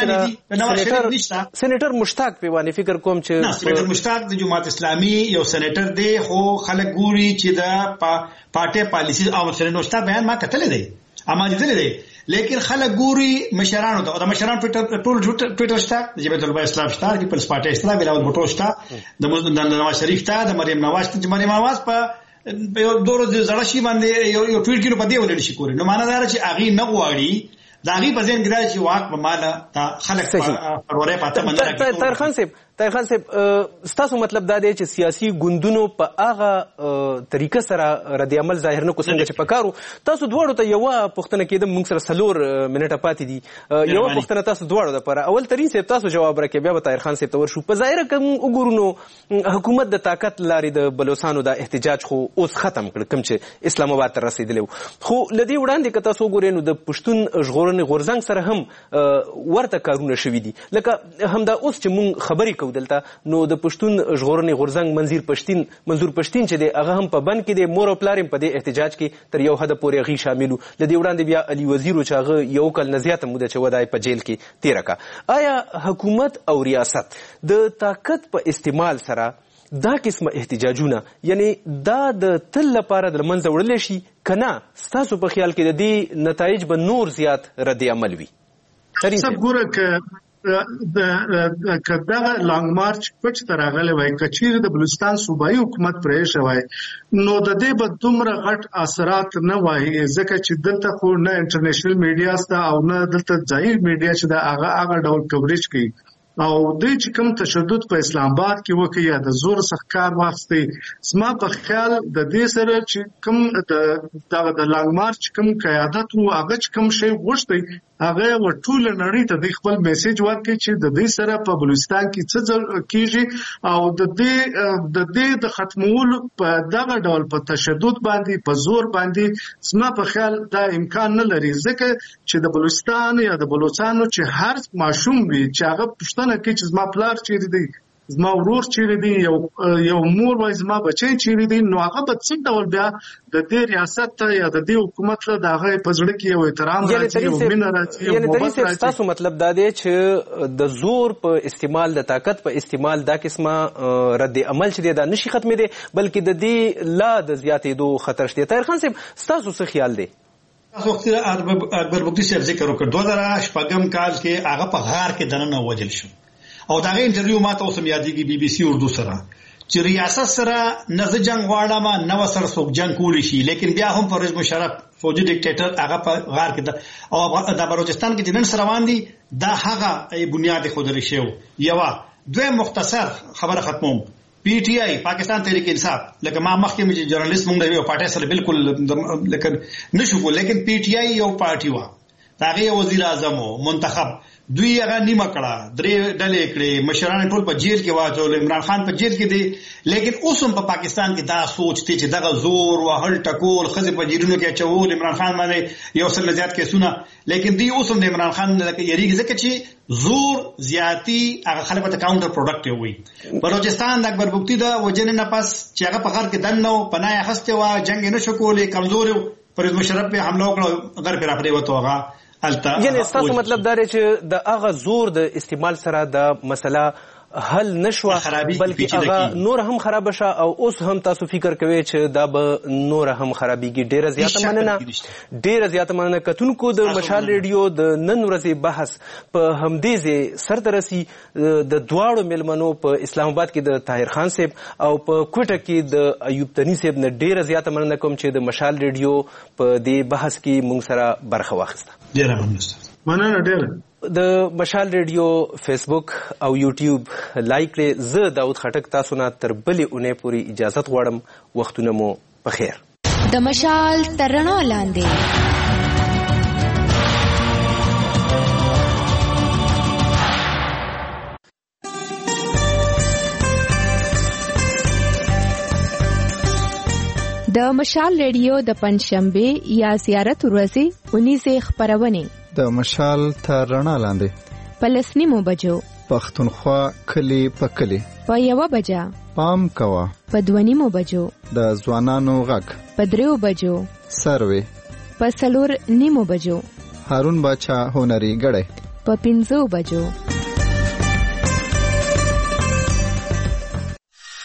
S3: چې سېنیټر مشتاق پیوانی فکر کوم چې
S5: نه سېنیټر مشتاق د جماعت اسلامي یو سېنیټر دی خو خلک ګوري چې د پارټي پالیسي او سېنیټر مشتاق بیان ما کتل دی اما دې دی لیکن خلک ګوري مشرانو ته د مشرانو ټویټر ټول ټویټر شته د جبهه طلبه اسلام شته د پیپلز پارټي شته بلاول بټو شته د نواز شریف شته د مریم نواز ته مریم نواز په یو دورو د زړه شي باندې یو یو ټویټ کړو په دې ولې شي کولای نو معنا دا چې اغي نه غواړي دا غي په ځین ګرځي چې واک په مالا تا خلک پرورې پاته مننه کوي
S3: طاهر خان صاحب طاهر خان صاحب ستاسو مطلب دا دی چې سیاسي ګوندونو په هغه طریقه سره رد عمل ظاهر نه کو څنګه چې پکارو تاسو دواړو ته یو پښتنه کېدم موږ سره سلور منټه پاتې دي یو پښتنه تاسو دواړو د پر اول ترين صاحب تاسو جواب راکې بیا به طاهر خان صاحب تور شو په ظاهر کوم وګورونو حکومت د طاقت لاري د بلوچستانو د احتجاج خو اوس ختم کړ کوم چې اسلام آباد ته رسیدلی خو لدی وړاندې که تاسو وګورئ نو د پښتون ژغورنې غورځنګ سره هم ورته کارونه شوي دي لکه همدا اوس چې مونږ خبرې کوو دلته نو د پښتون ژغورنې غورځنګ منظور پښتين منظور پښتين چې دی هغه هم په بند کې دی مور او پلار په دې احتجاج کې تر یو حد پورې غي شاملو لدی وړاندې بیا علي وزیر چې هغه یو کال نه زیاته موده چې ودای په جیل کې تیر کا آیا حکومت او ریاست د طاقت په استعمال سره دا قسمه احتجاجونه یعنی دا د تل لپاره د منځ وړل شي کنه ستاسو په خیال کې د دې نتایج به نور زیات رد عمل وي
S7: سب ګوره ک د کداغه لانګ مارچ پټ تراغله وای کچیر د بلوچستان صوبایي حکومت پرې شوی نو د دې په دومره غټ اثرات نه وای ځکه چې دلته خو نه انټرنیشنل میډیا ستا او نه دلته ځایي میډیا چې دا هغه هغه ډول کوریج کوي او د چې کوم تشدد په اسلام آباد کې وکړي یا د زور څخه کار واخستي سما په خیال د دې سره چې کوم د د لانګ مارچ کوم قیادت او هغه کوم شی غوښتي هغه ټول نړۍ ته د خپل میسج ورکړي چې د دې سره په بلوچستان کې څه کیږي او د دې د دې د ختمولو په دغه ډول په تشدد باندې په زور باندې سما په خیال دا امکان نه لري ځکه چې د بلوچستان یا د بلوچستانو چې هر ماشوم وي چې هغه پښتنه کې چې زما پلار چیرې دی زما ورور چیرې دی یو یو مور وای زما بچی چیرې دی نو هغه به څه ډول بیا د دې ریاست ته یا د دې حکومت له دغه پزړه کې یو احترام راځي او مینه راځي
S3: یعنی د دې تاسو مطلب دا دی چې د زور په استعمال د طاقت په استعمال دا قسمه رد عمل چې دا نشي ختمې دي بلکې د دې لا د زیاتېدو خطر شته طاهر خان صاحب تاسو څه خیال دی
S5: تاسو وخت اکبر بگٹی صاحب ذکر وکړ دوه هزار شپږم کال کې هغه په غار کې دننه وجل شو او دا غي انټرویو ما ته اوسم یادېږي بي بي سي اردو سره چې ریاست سره نه ز جنگ غواړم نه وسر څوک جنگ کولی شي لیکن بیا هم پرویز مشرف فوجي ډیکټیټر هغه په غار کې او د بلوچستان کې جنن سره روان دي دا هغه بنیاد خودري شو یو دوه مختصر خبره ختموم پی ټی آی پاکستان تحریک انصاف لکه ما مخکې مې جرنالست مونږ د یو پارټي سره بالکل لیکن نشو کو لیکن پی ټی آی یو پارټي وا هغه وزیر اعظم منتخب دوی هغه نیمه کړه درې ډلې کړې مشران ټول په جیل کې واچول عمران خان په جیل کې دی لیکن اوس هم په پاکستان کې دا سوچ دی چې دغه زور وهل ټکول خزه په جیلونو کې چول عمران خان باندې یو سل زیات کیسونه لیکن دی اوس هم د عمران خان لکه یریږي ځکه چې زور زیاتی هغه خلک ته کاونټر پروډکټ وي بلوچستان د اکبر بگٹی دا وجنه نه پس چې هغه په غر کې دنه پناه خسته وا جنگ نه شو کولې کمزور پرز مشرف په حمله وکړه غر پر اپرې وته هغه
S3: یعنی تاسو مطلب دا دی چې د هغه زور د استعمال سره د مسله حل نشوه بلکې هغه نور هم خراب شه او اوس هم تاسو فکر کوئ چې دا به نور هم خرابېږي. ډیره زیاته مننه ډیره زیاته مننه کتونکو د مشال ریډیو د نن ورځې بحث په همدې ځای سرته رسي. د دواړو میلمنو په اسلام آباد کې د طاهر خان صاحب او په کوټه کې د ایوب تنی صاحب نه ډیره زیاته مننه کوم چې د مشال ریډیو په دې بحث کې موږ سره برخه واخیسته.
S7: ډیره مننه ډیره.
S3: د مشال ریډیو فیسبوک او یوټیوب لایک کړئ. زه داود خټک تاسو نه تر بلې اونۍ پورې اجازت غواړم. وختونه مو په خیر.
S2: د مشال تر رڼا لاندې د مشال ریډیو د پنځشنبه یا زیارت ورځې اونیزه خبرونه
S9: د مشال تر رڼا لاندې
S2: په لسنیمو بجو
S9: پښتونخوا کلی په کلی
S2: په یوه بجه
S9: پام کوا
S2: په دوه بجو
S9: د ځوانانو غږ
S2: په دریو بجو
S9: سروي
S2: په څلور نیمو بجو
S9: هارون باچا هنري غړې
S2: په پنځو بجو